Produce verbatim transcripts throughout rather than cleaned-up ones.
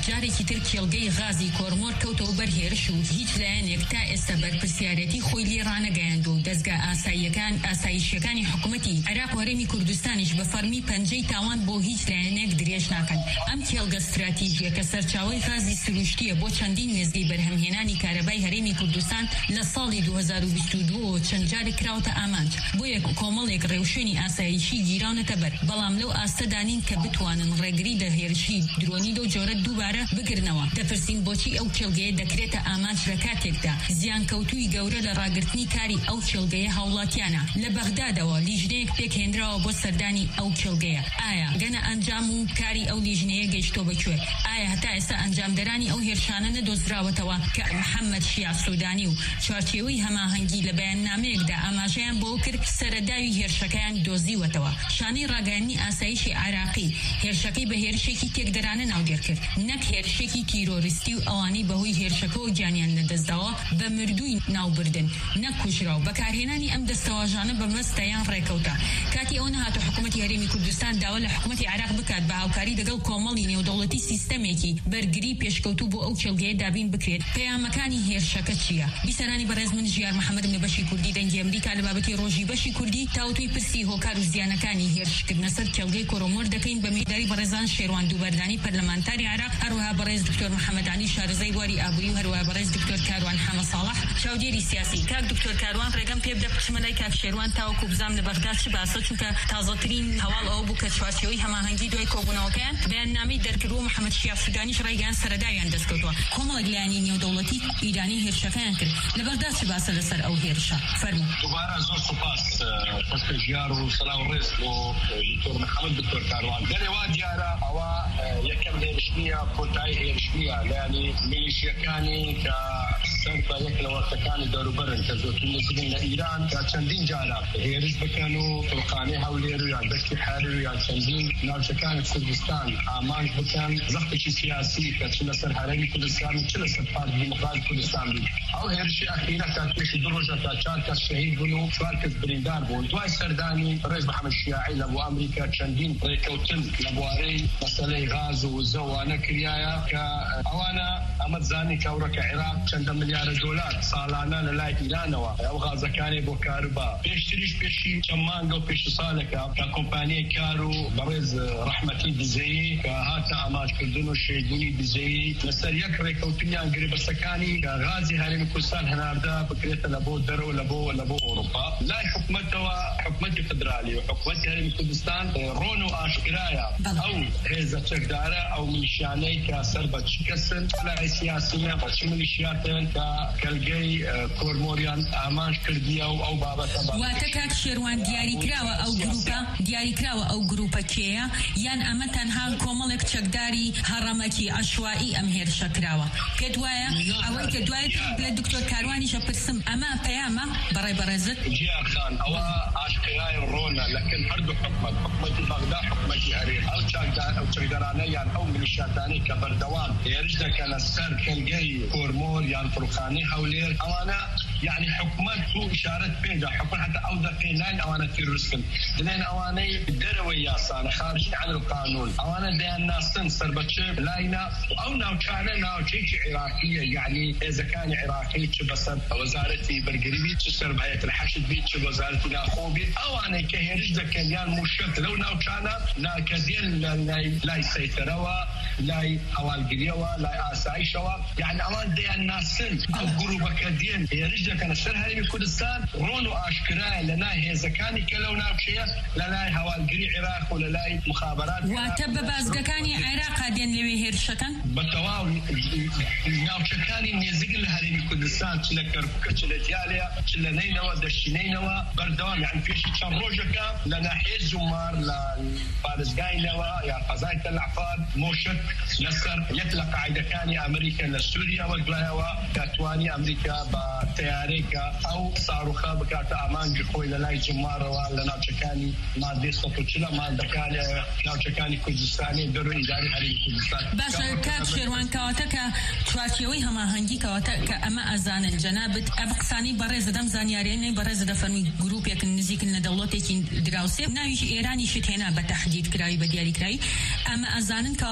جارێکی تر کێڵگەی غازی کۆرمۆر کەوتەوە بەرهێرش و هیچ لایەنێک تا ئێستا بەرپرسیارەتی خۆی لێ ڕانەگەیاند و دەستگا ئاساییەکان ئاسایشیەکانی حکوومەتی عێراق و هەرێمی کوردستانیش بە فەرمی پەنجەی تاوان بۆ هیچ لایەنێک درێژ ناکەن. ئەم کێڵگە استراتیژیە کە سەرچاوەی غازی سروشتیە بۆ چەندین وێزگەی بەرهەمهێنانی کارەبای هەرێمی کوردستان لە ساڵی دوو هەزار و بیست و دوو چەند جارێک کراوەتە ئامانج بۆ یەک کۆمەڵێک ڕێوشێنی ئاسایشی گیراونەتە بەر، بەڵام لەو ئاستەدانین کە بتوانن ڕێگری لە هێرشی درۆنی لەو جۆرە دووبارە بگرنەوە. دەپرسین بۆچی ئەو کێڵگەیە دەکرێتە ئامانج لە کاتێکدا زیانکەوتووی گەورە لە ڕاگررتنی کاری ئەو کێڵگەیە هاوڵاتیانە. لە بەغدادەوە لیژنەیەک پێکهێنراوە بۆ سەردانی ئەو کێڵگەیە. ئایا گەنە ئەنجام و کاری ئەو لیژنەیە گەیشتۆ بەکوێ؟ ئایا هەتا ئێستا ئەنجامدەرانی ئەو هێرشانە نەدۆزراوەتەوە کە محەممەد شیع سوودانی و چوارچێوەی هەماهەنگی لە بەیاننامەیەکدا ئاماژەیان بۆ کرد سەرەداوی هێرشەکەیان دۆزیوەتەوە؟ شانەی ڕاگەیاندنی ئاسایشی عێراقی هێرشەکەی بە هێرشێکی تێکدەرانە ناودێر کرد، نەک هێرشێکی تیرۆریستی و ئەوانەی بەهۆی هێرشەکەەوە گیانیان لەدەستداوە بە مردووی ناوبردن نەک کوژراو. بەکارهێنانی ئەم دەستەواژانە بەمەستەیان ڕێکەوتە. کاتی ئەو نەهاتە حکوومەتی هەرێمی کوردستان داوا لە حکوومەتی عێراق بکات بە هاوکاری لەگەڵ کۆمەڵی نێودەوڵەتی سیستەمێکی بەرگری پێشکەوتوو بۆ ئەو کێڵگەیە دابین بکرێت. پەیامەکانی هێرشەکە چییە؟ بیسەرانی بەڕێز من ژیار محەممەدم لە بەشی کوردی دەنگی ئەمریکا لە بابەتی ڕۆژی بەشی کوردی تاوتوی پرسی هۆکار و زیانەکانی هێرشکردنە سەر کێڵگەی کۆرۆمۆر دەکەین بە میداری بەڕێزان شێروان دووبەردانی پەرلەمانتاری عێراق، هەروەها بەڕێز دکتۆر محەممەد عەلی شارەزای بواری ئابووری و هەروەها بەڕێز دکتۆر کاروان حەمە ساڵح چاودێری سیاسی. کاک دکتۆر کاروان ڕێگەم پێ بدە بچمە لای کاک شێروان تاوەکو بزانم لە بەغداد چ باسە، چونکە تازەترین هەواڵ ئەوە بوو کە چوارچێوەی هەماهەنگی دوای کۆبوونەوەکەیان بەیاننامەی دەرکردووە محەممەد شیع سوودانیش ڕێگەیان سەرەداویان دەستکەوتووە. کۆمەڵێک لایەنی نێودەوڵەتی ئیرانی هێرشەکەیان کرد. لە بەغداد چ باسە لەسەر ئەو هێرشە؟ فەرموو. دووبارە زۆر سوپاس خۆشکە ژیار و سەلاو ڕێز بۆ دکتۆر محەممەد دکتۆر کاروان. دەرێ وا دیارە ئەوە یەکەم هێرش نییە، کۆتایی هێرش نییە، لایەنی میلیشیەکانی کە سەر بە یەک لە وەختەکانی دەوروبەرن کە زۆرترین نزیکن لە ئیران کە چەندین جارە هێرش بکەن و فڕقانەی هەولێر و یان دەستی حاریر و یان چەندین ناوچەکانی کوردستان ئامانج بکەن زەختێکی سیاسی کە چ لەسەر هەرێمی کوردستان و چ لەسەر پارتی دیموکراتی کوردستان بوو. ئەو هێرشی ئەخیرە تا توێشی دوو ڕۆژە تا چوار کەس شەهید بوون و چوار کەس بریندار بوون. دوای سەردانی ڕێز محەممەد شیاعی لە بۆ ئەمریکا چەندین ڕێکەوتن لە بوارەی مەسەلەی غاز و زەوانە کریایە کە ئەوانە ئەمە زانی کەورەکە عێراق چەندە ملیارە دۆلار ساڵانە لە لای ئیرانەوە ئەو غازەکانی بۆ کاربا پێشتریش پێشی چەند مانگە و پێشی ساڵێکە کە کۆمپانیای کار و بەڕێز ڕەحمەتی دزەیی کە هاتە ئاماژکردن و شێدونی دزەیی لەسەر یەک ڕێکەوتنیان گرێبەستەکانی کە غازی هەرێمی کوردستان هەناردا بکرێتە لە بۆ دەرەوە لە بۆ لە بۆ ئەوروپا. لای حکوومەتەوە حکوومەتی فدرالی و حکوومەتی هەرێمی کوردستان ڕۆن و ئاشکرایە ئەو هێزە چەکدارە ئەو میلیشیانەی کە سەر بە چ کەسن لای سیاسیە بە چ میلیشیاتن کە کەلگەی کۆرمۆریان ئامانج کردیە و ئەو بابەتە واتە کاک شێروان دیاریکراوە ئەو گروپە دیاریکراوە ئەو گروپە کێیە یان ئەمە تەنها کۆمەڵێک چەکداری هەڕەمەکی عەشوایی ئەم هێرشە کراوە؟ پێت وایە ئەوەی کە دوای لە دکتۆر کاروانیشە پرسم ئەمە پەیامە بەڕێ بەڕێزت؟ جیار خان ئەوە ئاشکرای ڕۆنە لەکن هەردوو حکومەت حکومەتی بەغدا حکومەتی هەرێم ئەو چەکدار ئەو چەکدارانە یان ئەو میلیشیاتانەی کە بەردەوام هێرش دەکەن لەسەر کەلگەی کۆرمۆر یان فڕقانەی هەولێر ئەوانە يعني حكومات تو إشارات بيدا حكومات حتى أو دقيقين أوانا تيرسكن لأن أواني دروي ياسان خارجين عن القانون أوانا ديان ناسن سربتش لاينا أو ناو كان ناو شيء عراقية يعني إذا كان عراقي تبصر وزارة برقريبي تسر بهيئة الحشد بي وزارة ناخوبي أوانا كهرج دكان مشكلة لو ناو كان لا كزين لا لا يسيطروا لا أوال قريوا لا آسايشوا يعني أوان ديان ناسن أو جروبا كدين هرج كان السر هاي كردستان رونو أشكرا لنا هذا كان كلو ناوشيا لنا هوالجري عراق ولا لا مخابرات وتب بازجكاني عراق هادين لوي هيرشكن بتواو ناوشكاني نيزق لهذه كردستان تلا كركوك تلا تياليا تلا نينوا دشينينوا بردوام يعني فيش تشروجكا لنا حيز جمار لا بارزجاينوا يا قضايا العفاد موشك نصر يطلق عيدا كاني أمريكا لسوريا والبلايوا كاتواني أمريكا بتياريكا أو صاروخا بكاتا أمان جخوي للاي جمارة ولا ناوشكاني ما ديسو تشلا ما دكاني ناوشكاني كردستاني درو إداري علي كردستان باش كاك شيروان كواتكا تواتيوي هما هنجي كواتكا أما أزان الجنابت أبقساني برز دم زانياريني برز دفرمي جروب يكن نزيك دولتي دراوسي ناويش إيراني شتينا بتحديد كراي بديالي كراي أما أزانن كواتا لكو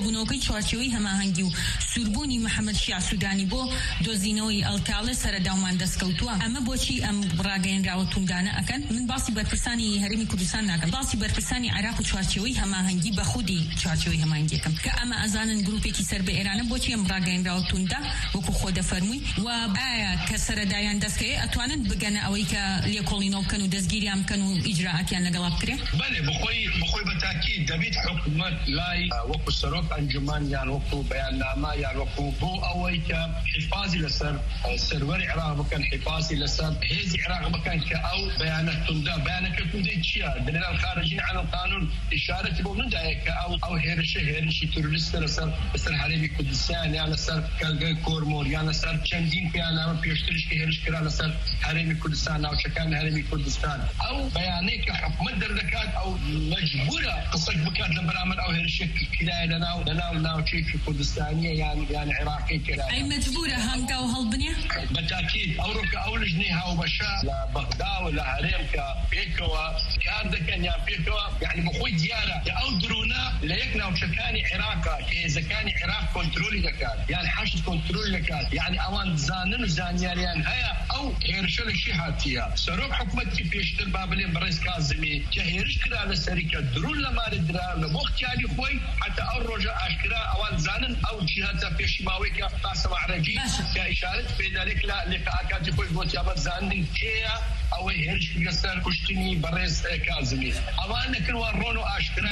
کۆبوونەوەی چوارچێوەی هەماهەنگی و سوربوونی محەممەد شیع سوودانی بۆ دۆزینەوەی ئەڵتاڵە سەرداومان دەستکەوتووە. ئەمە بۆچی ئەم ڕاگەیەنراوە توندانە ئەکەن؟ من باسی بەرپرسانی هەرێمی کوردستان ناکەم، باسی بەرپرسانی عێراق و چوارچێوەی هەماهەنگی بە خودی چوارچێوەی هەماهەنگیەکەم کە ئەمە ئەزانن گروپێکی سەر بە ئێرانە بۆچی ئەم ڕاگەیەنراوە توندا وەکو خۆ دەفەرمووی و ئایا کە سەردایان دەستکەوێت ئەتوانن بگەنە ئەوەی کە لێکۆڵینەوە بکەن و دەستگیریان بکەن و ئیجراعاتیان لەگەڵا بکرێ؟ بەڵێ بخۆی بخۆی بە تاکید دەبێت حکومەت لای وەکو سەرۆک ئەنجومان یان وەکو بەیاننامە یان وەکو بۆ ئەوەی کە حفاظی لەسەر سەروەری عێراق بکەن، حفاظی لەسەر هێزی عێراق بکەن کە ئەو بەیانە توندا بەیانەکە توندەی چییە؟ دەنێرە الخارجین عن القانون ئیشارەتی بۆ مندایە کە ئەو ئەو هێرشە هێرشی تروریستە لەسەر لەسەر هەرێمی کوردستان یان لەسەر کەلگەی کۆرمۆر یان لەسەر چەندین پێیاننامە پێشتریش کە هێرش کرا لەسەر هەرێمی کوردستان، ناوچەکانی هەرێمی کوردستان. ئەو بەیانەی کە حکومەت دەردەکات ئەو مەجبورە قسەک بکات لە بەرامبەر ئەو هێرشێک کرایە لەناو لەناو ناوچەیەکی کوردستانیە یان یان عێراقی کرایە. ئەی مەجبورە هەنگا و هەڵبنێ؟ بەتاکید ئەوڕۆکە ئەو لژنەی هاوبەشە لە بەغدا و لە هەرێم کە پێکەوە کار دەکەن یان پێکەوە یعنی بەخۆی دیارە کە ئەو درۆنە لە یەک ناوچەکانی عێراقا کە هێزەکانی عێراق کۆنترۆلی دەکات یان حەشد کۆنترۆلی دەکات، یعنی ئەوان زانن و زانیاریان هەیە ئەو هێرشە لەشی هاتیە. سەرۆک حکومەتی پێشتر با بڵێن بەڕێز کازمی کە هێرش کرا لەسەری کە درۆن لە ماری درا لە بۆ اختیاری خۆی حتا ئەو ڕۆژە ئاشکرا ئەوان زانن ئەو جیهاتە پێشماوەیەکە قاسم عەرەجی کە ئیشارەت پێدارێک لە لقاءاتی خۆی بۆ تیابەت زاندن کێیە ئەوەی هێرش لەسەر کوشتنی بەڕێز کازمی ئەوان نەکردوان ڕۆن و ئاشکرا.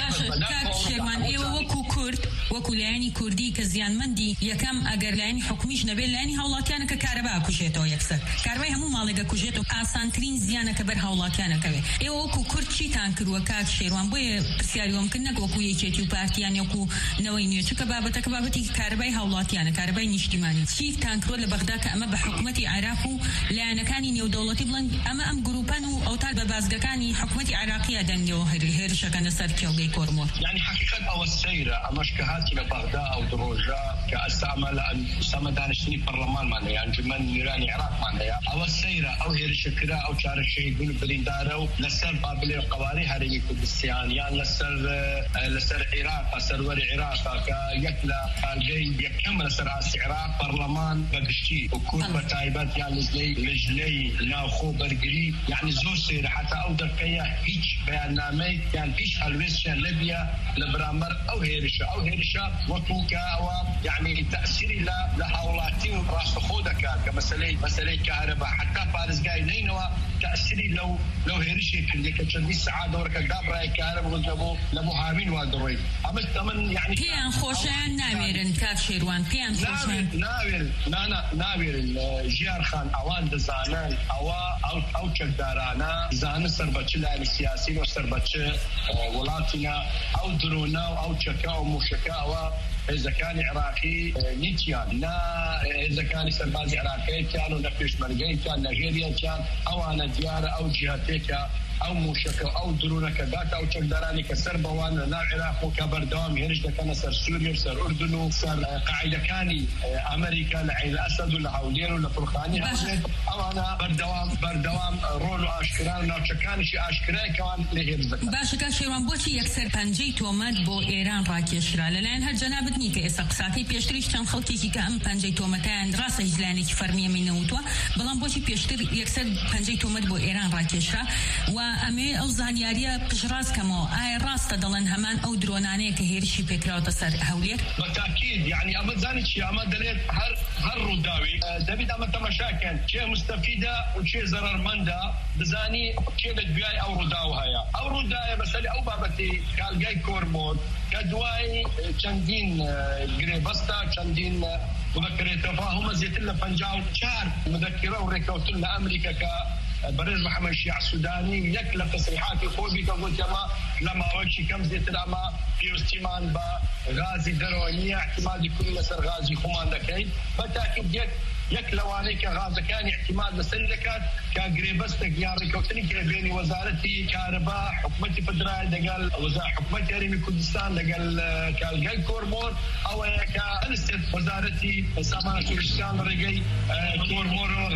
شێرمان ئێوە وەکو کورد وەکو لایەنی کوردی کە زیانمەندی یەکەم ئەگەر لایەنی حکومیش نەبێت لایەنی هاوڵاتیانە کە کارەبا کوژێتەوە یەکسەر کارەبای هەموو ماڵێکە کوژێت و ئاسانترین زیانە کە بەر هاوڵاتیانەکەوێت. ئێوە وەکو کورد چیتان کردووە کاک شێروان بۆیە پرسیاریوەم کرد نەک وەکو یەکێتی و پارتیان یەکو نەوەی نوێ چونکە بابەتەکە بابەتی کارەبای هاوڵاتیانە کارەبای نیشتیمانی چیتان کردووە لە بەغدا کە ئەمە بە حکومەتی عێراق و لایەنەکانی نێودەوڵەتی بڵێن ئەمە ئەم گروپان و ئەوتار بە بازگەکانی حکومەتی عێراقیە دەنگەوە هێرشەکە لەسەر کێڵگەی کۆرمۆر. یعنی حقیقت ئەوە سەیرە ئەمەش کە هاتی لە بەغدا ئەو درۆژە کە ئەسامە لە ئەسامە دانیشتنی پەرلەمانمان هەیە ئەنجومەن نوێرانی عێراقمان هەیە ئەوە سەیرە ئەو هێرشە کرا ئەو چارەشەی بوون بریندارە و لەسەر با بڵێ قەوارەی هەرێمی کوردستان یان لەسەر لەسەر عێراق سەروەری عێراقا کە یەک لە کارگەی یەکەم لەسەر ئاسی عێراق پەرلەمان بەگشتی و کورد بە تایبەت یان لەژنەی لەژنەی ناوخۆ بەرگری یعنی زۆر سەیرە حتا ئەو دەرکەیە هیچ بەیاننامەی یان هیچ هەلوێستیان نەبیە لە بەرامبەر ئەو هێرشە ئەو هێرشە وەکو کە ئەوە یعنی تەأسیری لە لە هاوڵاتی و ڕاستەخۆ دەکات کە مەسەلەی مەسەلەی کارەبا حتا پارێزگای نینەوە تأسیری لەو لەو هێرشێک کردی کە چەندی سەعات دەوڕەکە دابڕای کارە بۆ لەبۆ لە بۆ هاوین وا دەڕۆی ئەمە تەمەن یعنی پێیان خۆشیان ناوێرن کاک شێروان پێیان خۆشیان ناوێرن ناوێرن ژیار خان ئەوان دەزانن ئەوە ئەو چەکدارانە زانە سەربەچە لایەنی سیاسی و سەربەچە وڵاتینا ئەو درۆنە و ئەو چەکە و موشەکە ئەوە هێزەکانی عێراقی نیتیان نا هێزەکانی سەربازی عێراقیەکیان و نە پێشمەرگەیەکیان نەژێریەکیان ئەوانە دیارە ئەو جیهاتێکە ئەو موشەکە ئەو درۆنەکە داتا ئەو چەکدارانی کە سەر بەوان لە ناو عێراق و کە بەردەوام هێرش دەکەنە سەر سووریا و سەر ئوردن و سەر قاعیدەکانی ئەمریکا لە عین ئەسەد و لە هەولێر و لە فورخانی هەولێر ئەوانە بەردەوام بەردەوام ڕۆڵ و ئاشکران و ناوچەکانیشی ئاشکرایەکەوان لێ هێرش دەکەن. باشە کاک شێروان بۆچی یەکسەر پەنجەی تۆمەت بۆ ئێران ڕاکێشرا لەلایەن هەر جەنابەت نی کە ئێستا قساکەی پێشتریش چەند خەڵکێکی کە ئەم پەنجەی تۆمەتیان ڕاستە هیچ لایەنێکی فەرمیەمی نەوتووە بەڵام بۆچی پێشتر یەکسەر پەنجەی تۆمەت بۆ ئێران ڕاکێشرا و ئەمێ ئەو زانیاریە پشڕاستکەمەوە ئایا ڕاستە دەڵێن هەمان ئەو درۆنانەیە کە هێرشی پێکراوەتە سەر هەولێر؟ بەتاکید یعنی ئەمە زانی چی ئەمە دەڵێت هەر هەر ڕووداوی دەبێت ئەمە تەماشاکەن چێ مستەفیدە و چێ زەرەرمەندە بزانی چێ لە گوێی ئەو ڕووداو هەیە. ئەو ڕووداوە مەسەلەی ئەو بابەتی کارگای کۆرمۆر کە دوای چەندین گرێبەستە چەندین مذەکرەتەوە هەمە زیاتر لە پەنجاو و چار مذەکرە و ڕێکەوتن لە ئەمریکا کە بەڕێز محەممەد شیع سوودانی یەک لە تەسریحاتی خۆی کە گوت ئەمە لە ماوەیەکی کەم زیاتر ئەمە پێویستیمان بە غازی دەرەوە نییە احتیمالی کولی لەسەر غازی خۆمان دەکەین بەتاکید یەک یەک لەوانەی کە غازەکانی احتیمال لەسەر دەکات کە گرێبەستێک یان ڕێکەوتنی کە بینی وەزارەتی کارەبا حکومەتی فدرال لەگەڵ حکومەتی هەرێمی کوردستان لەگەڵ کارگای کۆرمۆر ئەوەیە کە هەستێت وەزارەتی سامانە کوردستان ڕێگەی کۆرمۆر و غازی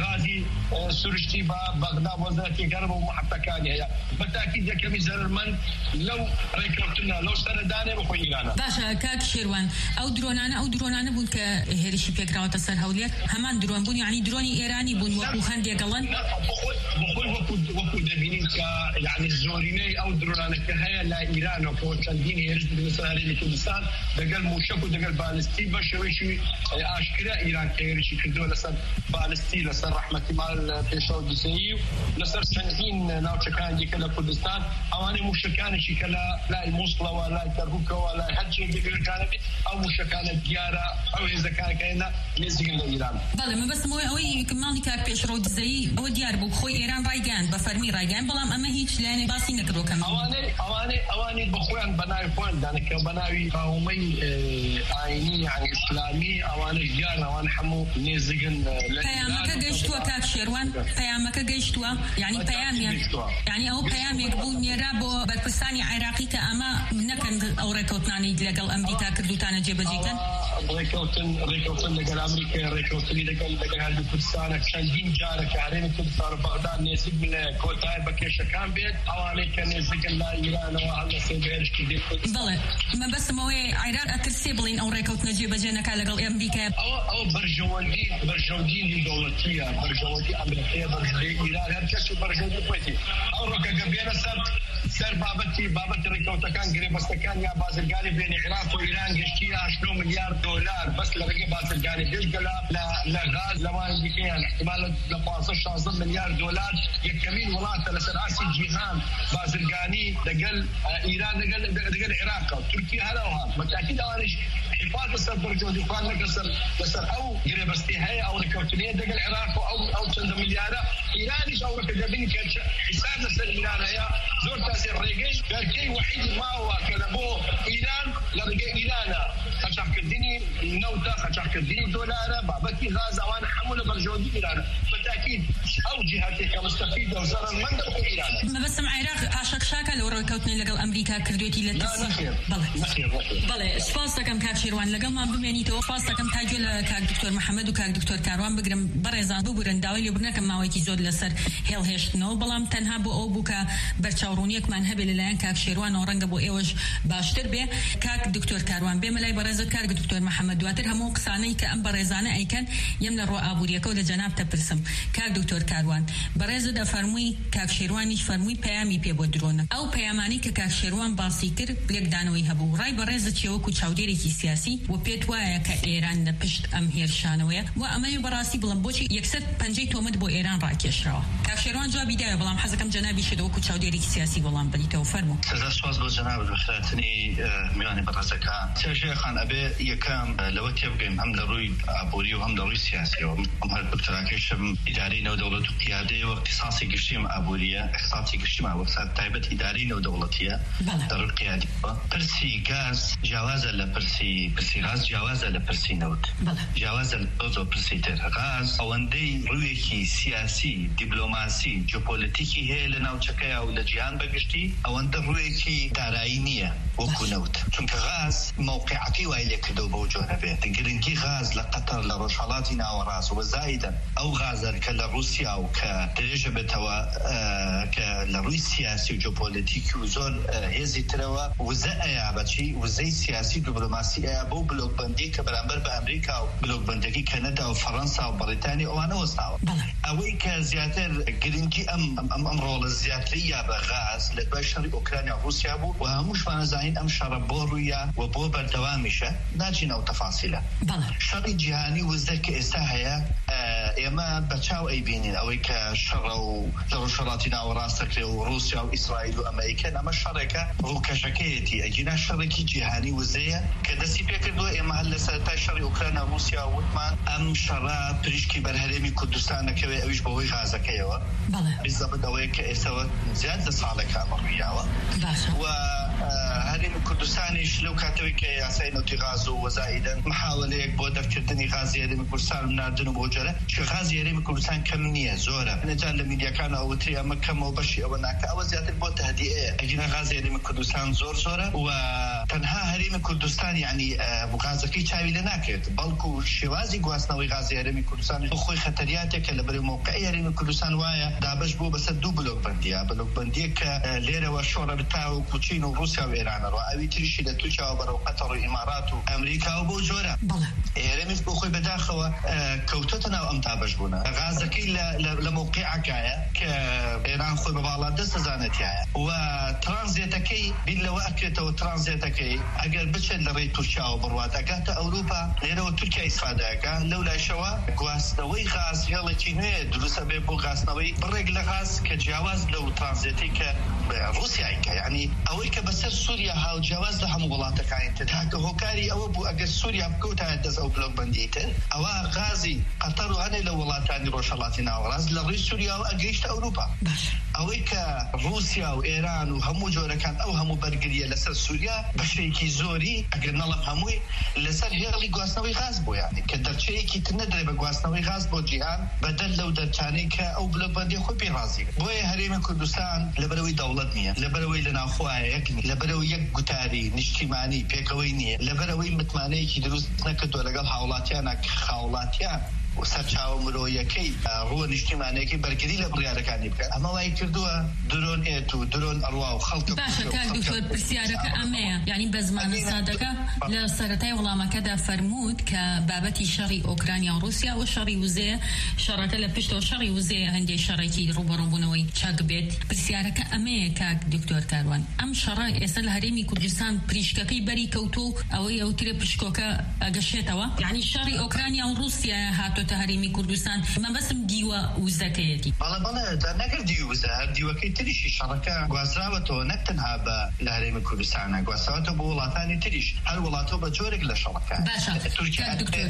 سرشتي بغداد وزارتي قرب ومحطة كان هي بالتأكيد يكمي زر من لو ريكرتنا لو سردانه بخو إيران باشا كاك شيروان أو درونانا أو درونانا بون كهرشي فكرة وتصل هوليات همان درون بون يعني دروني إيراني بون وكو خندي قلن بقول بقول وكو وكو دبينين ك يعني الزوريني أو درونانا كهيا لا إيران وكو تندين هرش بالنسبة لكردستان دقل موشكو دقل بالستي بشويشي أشكرا إيران كهرشي كردو لسر بالستي لسر رحمة مال بيشاو دسيو لسر تندين ناوتشكان دي كلا كردستان أواني موشكان شي كلا لا الموصلة ولا تربوك ولا هالشيء بيقول كان أو موشكان ديارة أو إذا كان كأنه نزيق لإيران. بله ما بس موي أوي كمالي كار بيشرو دزي أو ديار بوك خوي إيران رايجان بفرمي رايجان بلام أما هيج لأن باسي نكرو كمان. أواني أواني أواني بخوان بناي خوان دانا كبناي قومي عيني يعني إسلامي أواني ديار أواني حمو نزيقن لإيران. بيامك جيشتوا كاك شيروان بيامك جيشتوا يعني بيام يعني أو بيام يقبل ميرابو بربستاني عراقي كأما نكن أو ريكوتناني لقل أمريكا كردوتانا جيبجيتن. ريكوتن ريكوتن لقل أمريكا ريكوتن لقل لقل هالكردستان كشندين جارك عرين كردستان بغداد نزيق من كوتاي بكيش كان بيت أواني كان نزيق لا إيران وعلى سيبيرش كدير. بله ما بس موي عراق أترسيبلين أو ريكوتنا جيبجينا كلقل أمريكا. أو أو برجوندي برجوندي لدولتية برجوندي أمريكية برجوندي إيران هالكشي برجوندي كويتي أو ركا قبيلة سر سر بابتي بابتي ريكوتا كان قريب بس كان يا بازرقاني بين العراق وإيران قشتيها عشرة مليار دولار بس لرقي بازرقاني ديش قلا لا لا غاز لما يجي احتمال لخمسة مليار دولار يكمين ولاته لسراسي جيهان بازرقاني دقل إيران دقل دقل العراق تركيا هذا وهذا بالتأكيد أوانيش حفاظ سر برجودي فان لكسر لسر أو قريب استيهاي أو ريكوتنية دقل العراق أو أو تند مليارة إيرانيش أو ركجابين حساب لسر إيران هي زور تأثير ريجيش قال كي وحيد ما هو كلبو إيران لرجع إيران خشاف كديني نوتا خشاف كديني دولار بابكي غاز أوان حمل برجودي إيران بالتأكيد أو جهاتي كمستفيدة وزارة من دخل إيران. ما بس مع العراق عشق شاكل وركوتني لقل أمريكا كردوتي للتسيب. لا نخير. بله. نخير نخير. بله سفاستا كم كاك شيروان لقل ما بميني تو سفاستا كم تاجل كاك دكتور محمد وكاك دكتور كاروان بقرم برزان ببرن داوي لبرنا كم ماويتي زود لسر هيل هشت نو بلام تنها بو أو بوكا برشاورونيك من هبل لان كاك شيروان ورنج بو إيوج باشتر به كاك دكتور كاروان بملاي برزت كاك دكتور محمد دواتر هم قصاني كأم برزانة أي كان يمن الرؤى أبوريكا ولا جناب تبرسم كاك دكتور كاروان برزت أفرمي كاك شيروانيش فرمي بيامي بيبودرونه أو بياماني كاك شيروان باسيكر بلك دانوي هبو راي برزت شيوكو تشاوديري سياسي وبيتوايا كإيران نبشت أم هيرشانويا وأمي براسي بلمبوشي يكسر بنجي تومد بو إيران راكيش راو كاك شيروان جواب بداية بلام حزكم جنابي شدوكو تشاوديري سياسي بلام بليتو فرمو سزا سواز بو جناب الخلاتني مياني برزكا سيشيخان أبي يكام لو تبقين هم لروي عبوري وهم لروي سياسي وهم هالبتراكيشم إداريين ودولة قيادية واختصاصي قشيم عبورية اختصاصي قشيم عبورية تايبت إداريين ودولتية دولة قيادية برسي غاز جوازة لبرسي برسي غاز جوازة لبرسي نوت جوازة لبرسي برسي تر غاز أوندي رويكي سياسي دبلوماسي جيوبوليتيكي هي لناو تشكايا ولا جيهان بقشتي أوند رويكي دارayiniye وكونوت چونك غاز موقعتي وإلي كدو بوجونا به تنقرنكي غاز لقطر لرشالاتنا وراس وزايدا أو غاز كالروسيا أو كدرجة بتوا آه كالروي سياسي وجيوبوليتيكي وزول آه هزي تروا وزايا باتشي وزي سياسي دبلوماسي أبو بلوك بندي كبرامبر بأمريكا وبلوك بندي كندا وفرنسا وبريطانيا وأنا وصاو أوي كزياتر قرنكي أم أم أم رول الزياترية بغاز لبشر أوكرانيا وروسيا بو وهموش فانزاين أم شربورويا وبو بردوامشة ناجينا وتفاصيله شري جهاني وزدك إستاهيا إما بتشاو أي بينين أوي كشرو لرشالاتنا وراسك وروسيا وإسرائيل وأمريكا أما الشركة روكشكيتي أجينا شركي جهاني وزيا كدسي بيكردو إما هل سنتا شري أوكرانيا وروسيا وثمان أم شرا بريشكي برهرمي كردستان كوي أويش بوي غازة كيوا بالضبط أوي كإسوا زيادة صالك أمريكا و هذه كردستان شلو كاتوي كياسين وتغازو وزائدا محاولة بودف كردني غازي هذه كردستان من أردن وبوجرة شو غازي هذه كردستان كمية زورة نجال الميديا كانوا أو تري مكة وبشي أو ناك أو زيادة بوت هدية أجينا غازي هذه كردستان زور زورة و تەنها هەرێمی کوردستان یعنی غازەکەی چاوی لە ناکرێت بەڵکو شێوازی گواستنەوەی غازی هەرێمی کوردستان بۆ خۆی خەتەریاتێکە لە بەرەو موقعی هەرێمی کوردستان وایە دابش بۆ بەسەر دوو بلۆک بەندیە بلۆک بەندیە کە لێرەوە شۆڕە بتاو و کوچین و رووسیا و ئێرانەوە ئەوی تریشی لە تووشەوە بەرەو قەتەڕ و ئیمارات و ئەمریکا و بۆ جۆرە هەرێمیش بۆ خۆی بەداخەوە کەوتۆتە ناو ئەم دابش بوونە غازەکەی لە موقعەکایە کە ئێران خۆی بەباڵا دەستەزانێتیایە و ترانزیتەکەی بین لەوە ئەکرێتەوە ترانزیتەکەی ئەگەر بچێت لە ڕێی تورکیا و بڕوات ئەگاتە ئەوروپا لێرەوە تورکیا ئیسفادەکە لەو لایشەوە گواستنەوەی غاز هێڵێکی نوێ دروستە بێ بۆ گواستنەوەی بڕێک لە غاز کە جیاواز لەو ترانزیتی کە رووسیایکە یعنی ئەوەی کە بەسەر سووریا هاوجیاواز لە هەموو وڵاتەکانی تر تاکە هۆکاری ئەوە بوو ئەگەر سووریا بکەوتایە دەست ئەو بلۆک بەندی تر ئەوە غازی قەتەر و هەنێ لە وڵاتانی ڕۆژهەڵاتی ناوەڕاست لە ڕێی سووریا و ئەگەیشتە ئەوروپا ئەوەی کە رووسیا و ئێران و هەموو جۆرەکان ئەو هەموو بەرگریە لەسەر سووریا بەشێکی زۆری ئەگەر نەڵم هەمووی لەسەر هێڵی گواستنەوەی غاز بوو یعنی کە دەرچەیەکی تر نەدرێ بە گواستنەوەی غاز بۆ جیهان بەدەل لەو دەرچانەی کە ئەو بلۆک بەندی خۆی پێی ڕازی بۆیە هەرێمی کوردستان لەبەرەوەی دەوڵەت نییە لەبەرەوەی لە ناوخۆیە یەک لەبەرەوەی یەک گوتاری نیشتیمانی پێکەوەی نییە لەبەرەوەی متمانەیەکی دروست نەکردووە لەگەڵ هاوڵاتیانە خاوڵاتیان سەرچاوە مرۆیەکەی ڕووە نیشتیمانەیەکی بەرگری لە بڕیارەکانی بکات ئەمە وای کردووە درۆن ئێت و درۆن ئەڕوا و خەڵک باشە کاک دکتۆر پرسیارەکە ئەمەیە یعنی بە زمانە سادەکە لە سەرەتای وەڵامەکەدا فەرمووت کە بابەتی شەڕی ئۆکرانیا و رووسیا و شەڕی وزەیە شەڕەکە لە پشتەوە شەڕی وزەیە هەندێک شەڕێکی ڕوبەڕووبوونەوەی چاک بێت پرسیارەکە ئەمەیە کاک دکتۆر کاروان ئەم شەڕە ئێستا لە هەرێمی کوردستان پریشکەکەی بەری کەوتو ئەوەی ئەوترێ پشکۆکە ئەگەشێتەوە یعنی شەڕی ئۆکرانیا و رووسیا هاتۆتە هەرێمی کوردستان من بەسم دیوە وزەکەیەتی بەڵێ بەڵێ نەگەر دیو وزە هەر دیوەکەی تریشی شەڕەکە گوازراوەتەوە نەک تەنها بە لە هەرێمی کوردستانە گواستراوەتەوە بۆ وڵاتانی تریش هەر وڵاتەوە بە جۆرێک لە شەڕەکە باشە کاک دکتۆر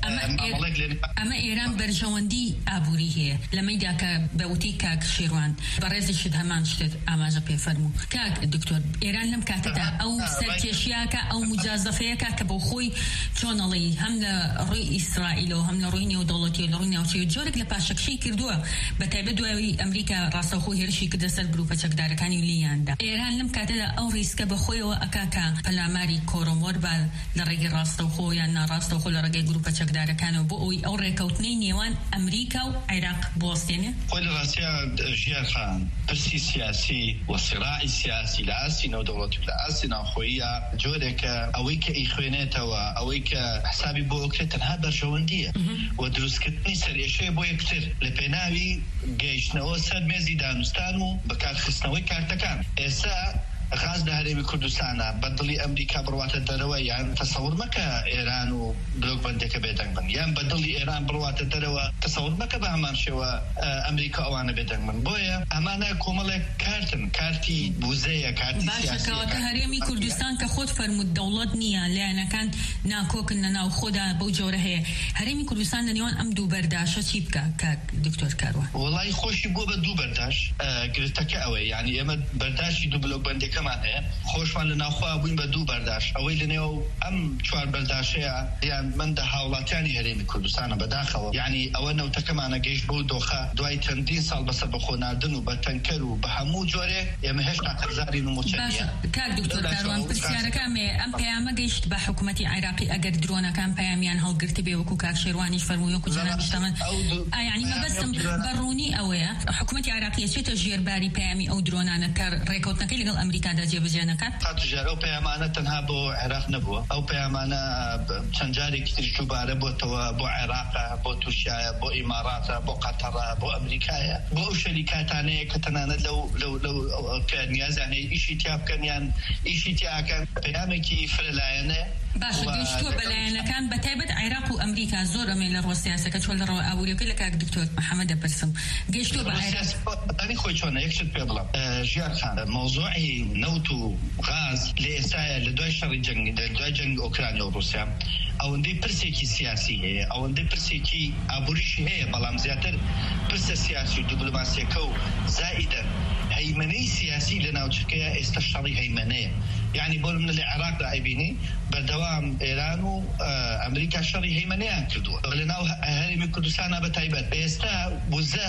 ئەمە ئێران بەرژەوەندی ئابووری هەیە لەمەیدا کە بەوتی کاک شێروان بەڕێزیشت هەمان شتت ئاماژە پێفەرموو کاک دکتۆر ئێران لەم کاتەدا ئەو سەرکێشیاکە ئەو مجازەفەیەکە کە بۆ خۆی چۆنەڵی هەم لە ڕووی ئیسرائیلەوە هەم لە ڕووی نێودەوڵەتی لە ڕووی ناوچەی جۆرێک لە پاشەکشەی کردووە بە تایبەت دوای ئەمریکا ڕاستەوخۆی هێرشی کردە سەر گروپە چەکدارەکانی لیاندا ئێران لەم کاتەدا ئەو ڕیسکە بەخۆیەوە ئەکاکە پەلاماری کۆرۆمۆر بە لە ڕێگەی ڕاستەوخۆ یان ناڕاستەوخۆ لە ڕێگەی گروپە چەکدارەکانەوە بۆ ئەوی ئەو ڕێکەوتنەی نێوان ئەمریکا و عێراق بوەستێنێ خۆی لە ڕاستیە ژیان خان پرسی سیاسی و سراعی سیاسی لە ئاسی نێودەوڵەتی لە ئاسی ناوخۆییە جۆرێکە ئەوەی کە ئیخوێنێتەوە ئەوەی کە حسابی بۆ ئەوکرێت تەنها بەرژەوەندیە و دروستکردنی سەرێشەیە بۆ یەکتر لە پێناوی گەیشتنەوە سەر مێزی دانوستان و بەکارخستنەوەی کارتەکان ئێستا غاز لە هەرێمی کوردستانە بەدڵی ئەمریکا بڕواتە دەرەوە یان تەسەوور مەکە ئێران و بلۆک بەندێکە بێدەنگ بن یان بەدڵی ئێران بڕواتە دەرەوە تەسەوور مەکە بە هەمان شێوە ئەمریکا ئەوانە بێدەنگ بن بۆیە ئەمانە کۆمەڵێک کارتن کارتی بوزەیە کارتی سیاسیە باشەکەواتە هەرێمی کوردستان کە خۆت فەرمووت دەوڵەت نییە لایەنەکان ناکۆکن لە ناو خۆدا بەو جۆرە هەیە هەرێمی کوردستان لە نێوان ئەم دوو بەرداشە چی بکە کاک دکتۆر کاروان وڵای خۆشی بووە بە دوو بەرداش گرفتەکە ئەوەیە یعنی ئێمە بەرداشی دوو بلۆک بەندەکەمان هەیە خۆشمان لە ناوخوا بووین بە دوو بەرداش ئەوەی لەنێو ئەم چوار بەرداشەیە یان من دە هاوڵاتیانی هەرێمی کوردستانە بەداخەوە یعنی ئەوە نەوتەکەمانە گەیشت بۆ دۆخە دوای چەندین ساڵ بەسەر بەخۆناردن و بە تەنکەر و بە هەموو جۆرێک ئێمە هێشتا قەرزاری نموچەنیە کاک دکتۆر کاروان پرسیارەکەمێ ئەم پەیامە گەیشت بە حکوومەتی عێراقی ئەگەر درۆنەکان پەیامیان هەڵگرت بێ وەکو کاک شێروانیش فەرمووی وەکو جەناب شتەمەن یعنی مەبەستم بەڕوونی ئەوەیە حکوومەتی عێراقی چێتە ژێرباری پەیامی ئەو درۆنانە کە ڕێکەوتنەکەی لەگەڵ ئەمریکادا جێبەجێ نەکات ئەو پەیامانە تەنها بۆ عێراق نەبووە ئەو پەیامانە چەند جارێکی تریش دووبارە بۆتەوە بۆ عێراقە بۆ تووشایە بۆ ئیماراتە بۆ قەتەڕە بۆ ئەمریکایە بۆ ئەو شەریکاتانەیە کە تەنانەت لەو لەو لەو کە نیازانەیە ئیشی تیا بکەن یان ئیشی تیاکەن پەیامێکی فرەلایەنە باشە گەیشتووە بەلایەنەکان بە تایبەت عێراق و ئەمریکا زۆر ئەمێ لە ڕۆ سیاسەکە چۆن لە ڕەوە ئابوووریەکەی لە کاک دکتۆر محەممەد دەپرسم گەیشتووە بە عێراق خۆی چۆنە یەکشت پێ بڵم ژیان خان مۆزوعی نەوت و غاز لە ئێستاە لە دوای شەڕی جەنگ لە دوای جەنگ ئۆکرانیا و رووسیا ئەوەندەی پرسێکی سیاسی هەیە ئەوەندەی پرسێکی ئابووریشی هەیە بەڵام زیاتر پرسە سیاسی و دیپلۆماسیەکە و زائیدە هەیمەنەی سیاسی لە ناوچەکەیە ئێستا شەڕی هەیمەنەیە یعنی بۆ من لە عێراقدا ئەیبینی بەردەوام ئێران و ئەمریکا شەڕی هەیمەنەیان کردووە لەناو هەرێمی کوردستانە بە تایبەت ئێستا وزە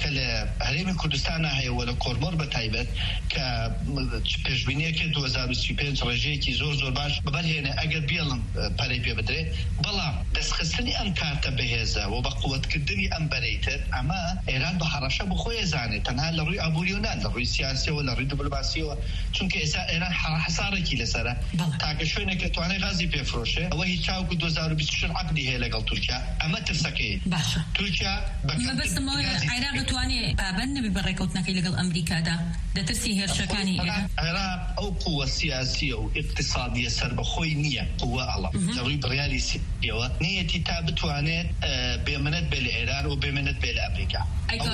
كلا هريم كردستان هي ولا كورمور بتايبت ك بيجبينيه كي ألفين وثلاثين رجعي كي زور زور باش ببال هنا أجر بيلن بريبي بدري بلا بس خصني أم كارت بهذا وبقوة كدني أم بريتر أما إيران بحرشة بخوي زاني تنها لروي أبو يونان لروي سياسي ولا لروي دبلوماسية چونك إسا إيران حصارة كي لسرة تاك شوينة كتواني غازي بيفروشه وهي تاو كدو زارو بيستشن عقدي هي لقل تركيا أما تفسكي تركيا ما بس ما عراق تواني بابن ببركوتنا كي لقل أمريكا دا دا ترسي هيرشكاني عراق أو قوة سياسية واقتصادية سرب خوي نية قوة الله لروي بريالي سياسية نيتي تابتواني بيمنت بالإيران وبيمنت بالأمريكا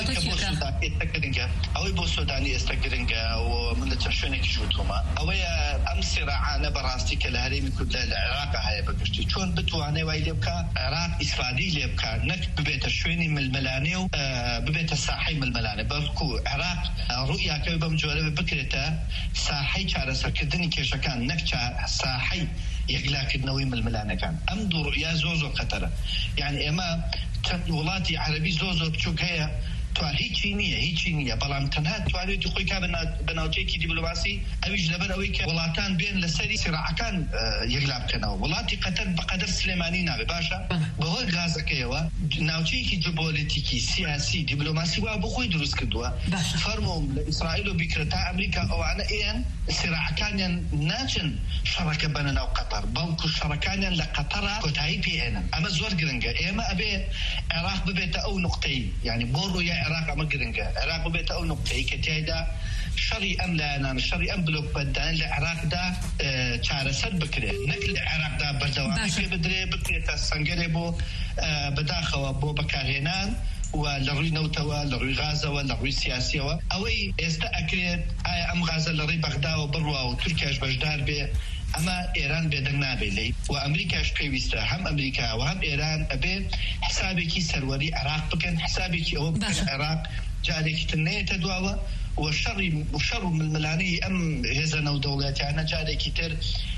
أو يبو السوداني استقرنجا ومن تشوينك جوتهما أو يا أم صراع براستي كالهريم كل العراق هاي بقشتي شون بتواني ويلبكا عراق إسرائيل يبكا نك ببيت الشويني من الملاني وببيت الساحي من الملاني بركو عراق رؤيا كيف بمجوله ببكرته ساحي كارسر كدني كيش كان نك ساحي يغلاك النووي من الملاني كان أم دو رؤيا زوزو قطرة يعني إما ولاتي عربي زوزو بشوك هي توان هیچی نیه هیچی نیه بلام تنها توانی تو خوی که بناوچه کی دیپلماسی اویج لبر اوی که ولاتان بین لسری صراع کان یغلب کنه ولاتی قطر بقدر سلیمانی نابه باشا به هر غازه که و ناوچه کی جیوپولیتیکی سیاسی دیپلماسی و بخوی درست کردوا فرمو اسرائیل و بکرتا امریکا او انا این صراع کان ناچن شرکه بننا قطر بلکو شرکان لقطر کتای پی ان اما زور گرنگه اما ابي عراق ببيت او نقطه يعني بورو يا عراق ما قرنجة عراق بيت أو نقطة كتيدا شري أم لا أنا شري أم بلوك بدان العراق دا شارع سد بكرة نكل العراق دا بردوام كي بدري بكرة السنجري بو بداخل بو بكارهنان ولروي نوتوا لروي غازة ولروي سياسية أوي استأكد أم غازة لروي بغداد وبروا وتركيا بجدار به أما إيران بدنا بلي وأمريكا شقيويستا هم أمريكا وهم إيران أبي حسابك سروري عراق بكن حسابك أو بكن عراق جارك تنية تدواوا والشر وشر من الملاني أم هزنا ودولات يعني جارك تر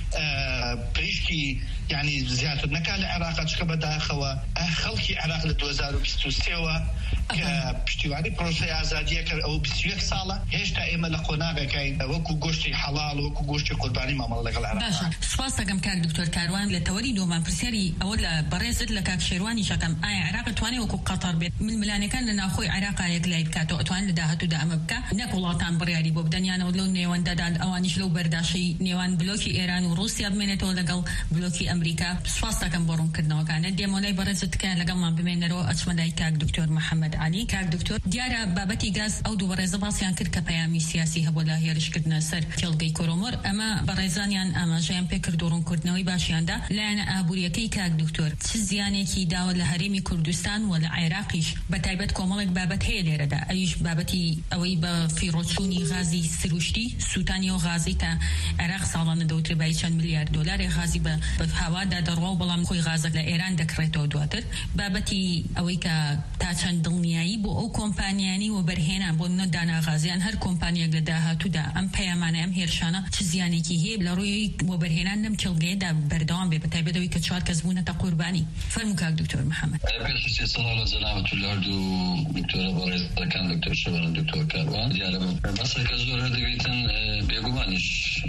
بريشكي يعني زيادة نكال العراق تشكب داخوا خلقي عراق لدوزار وبستوستيوا كبشتواني بروسي آزادية أو بسيوك صالة هشتا إما لقناغا كاين وكو قوشتي حلال وكو قوشتي قرباني ما مالك العراق باشا سپاس دەکەم کاک دکتۆر کاروان لە تەوەری دۆمان پرسیاری ئەوە لە بەڕێزت لە کاک شێروانی شەکەم ئایا عێراق توانێ وەکو قەتەر بێت ململانەکان لە ناوخۆی عێراقا یەکلای بکاتەوە ئەتوانێت لە داهاتوودا ئەمە بکات نەک وڵاتان بڕیاری بۆ بدەنیانەوە لەو نێوەندەدا ئەوانیش لەو بەرداشەی نێوان بلۆکی ئێران و رووسیا بمێنێتەوە لەگەڵ بلۆکی ئەمریکا سپاس دەکەم بۆ ڕوونکردنەوەکانە دێمۆلای بەڕێزت تکایە لەگەڵمان بمێنەرەوە ئەچمە لای کاک دکتۆر محەممەد علی کاک دکتۆر دیارە بابەتی گاز ئەو دوو بەڕێزە باسییان کرد کە پەیامی سیاسی هەبوو لە هێرشکردنە سەر کێڵگەی کۆرۆمۆر ئەمە بەڕێزانیان ئاماژەیان پێکرد و ڕوونکردنەوەی باشیاندا لایەنە ئابوووریەکەی کاک دکتۆر چ زیانێکی داوە لە هەرێمی کوردستان و لە عێراقیش بەتایبەت کۆمەڵێک بابەت هەیە لێرەدا ئەویش بابەتی ئەوەی بە فیڕۆچوونی غازی سروشتی سووتانی و غازی تا عێراق ساڵانە دەوترێ بای چەند ملیار دۆلاری غازی بە هاوادا دەڕوا و بەڵام خۆی غازە لە ئێران دەکڕێتەوە دواتر بابەتی ئەوەی کە تا چەند دڵنیایی بۆ ئەو کۆمپانیانی و بەرهێنان بۆ نەدانا غازیان هەر کۆمپانیەک لە داهاتوودا ئەم پەیامانە ئەم هێرشانە چ زیانێکی هەیە لە ڕووی بۆ بەرهێنان نەم کێڵگەیەدا بەردەوام بێ بەتایبەتەوەی کە چوار کەس بوونەتە قوربانی فەرموو کاک دکتۆر محەممەد پێشی سەڵا لە جەنابەت العەرد و دکتۆرە بەڕێزەکان دکتۆر شەوەرن دکتۆر کاروان دیارە بەسەکە زۆر هەردەبێتن بێگومانیش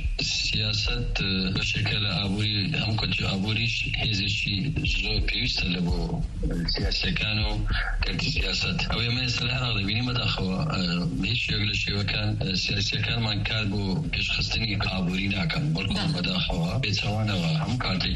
سیاست بەشێکە لە ئابووری هەم کۆچی ئابووریش هێزێکی زۆر پێویستە لە بۆ سیاسەکان و کەرتی سیاست ئەوەی ئێمە ئێستا لە عێراق دەبینی بەداخەوە هیچ شێک لە شێوەکان سیاسیەکانمان کار بۆ پێشخستنی ئابووری ناکەن بەڵکو بەداخەوە بێچەوانەوە هەموو کاتێک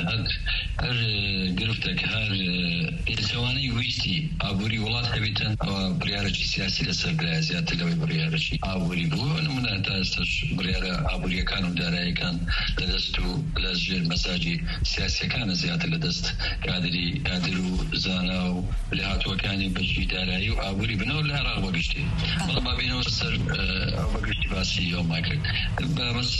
هەر گرفتێک هەر پێچەوانەی ویستی ئابووری وڵات هەبێتن ئەوە بڕیارێکی سیاسی لەسەر برایە زیاتر لەوەی بڕیارێکی ئابووری بوو نمونە تا ئێستاش بڕیارە ئابووریەکان و داراییەکان لەدەست و لە ژێر مەساجی سیاسیەکانە زیاتر لەدەست کادری کادر و زانا و لەهاتووەکانی بەشی دارایی و ئابووری بنەوە لە عێراق بەگشتی بەڵام با بینەوە سەر ئەو بەگشتی باسی ئەومان کرد بەڕەس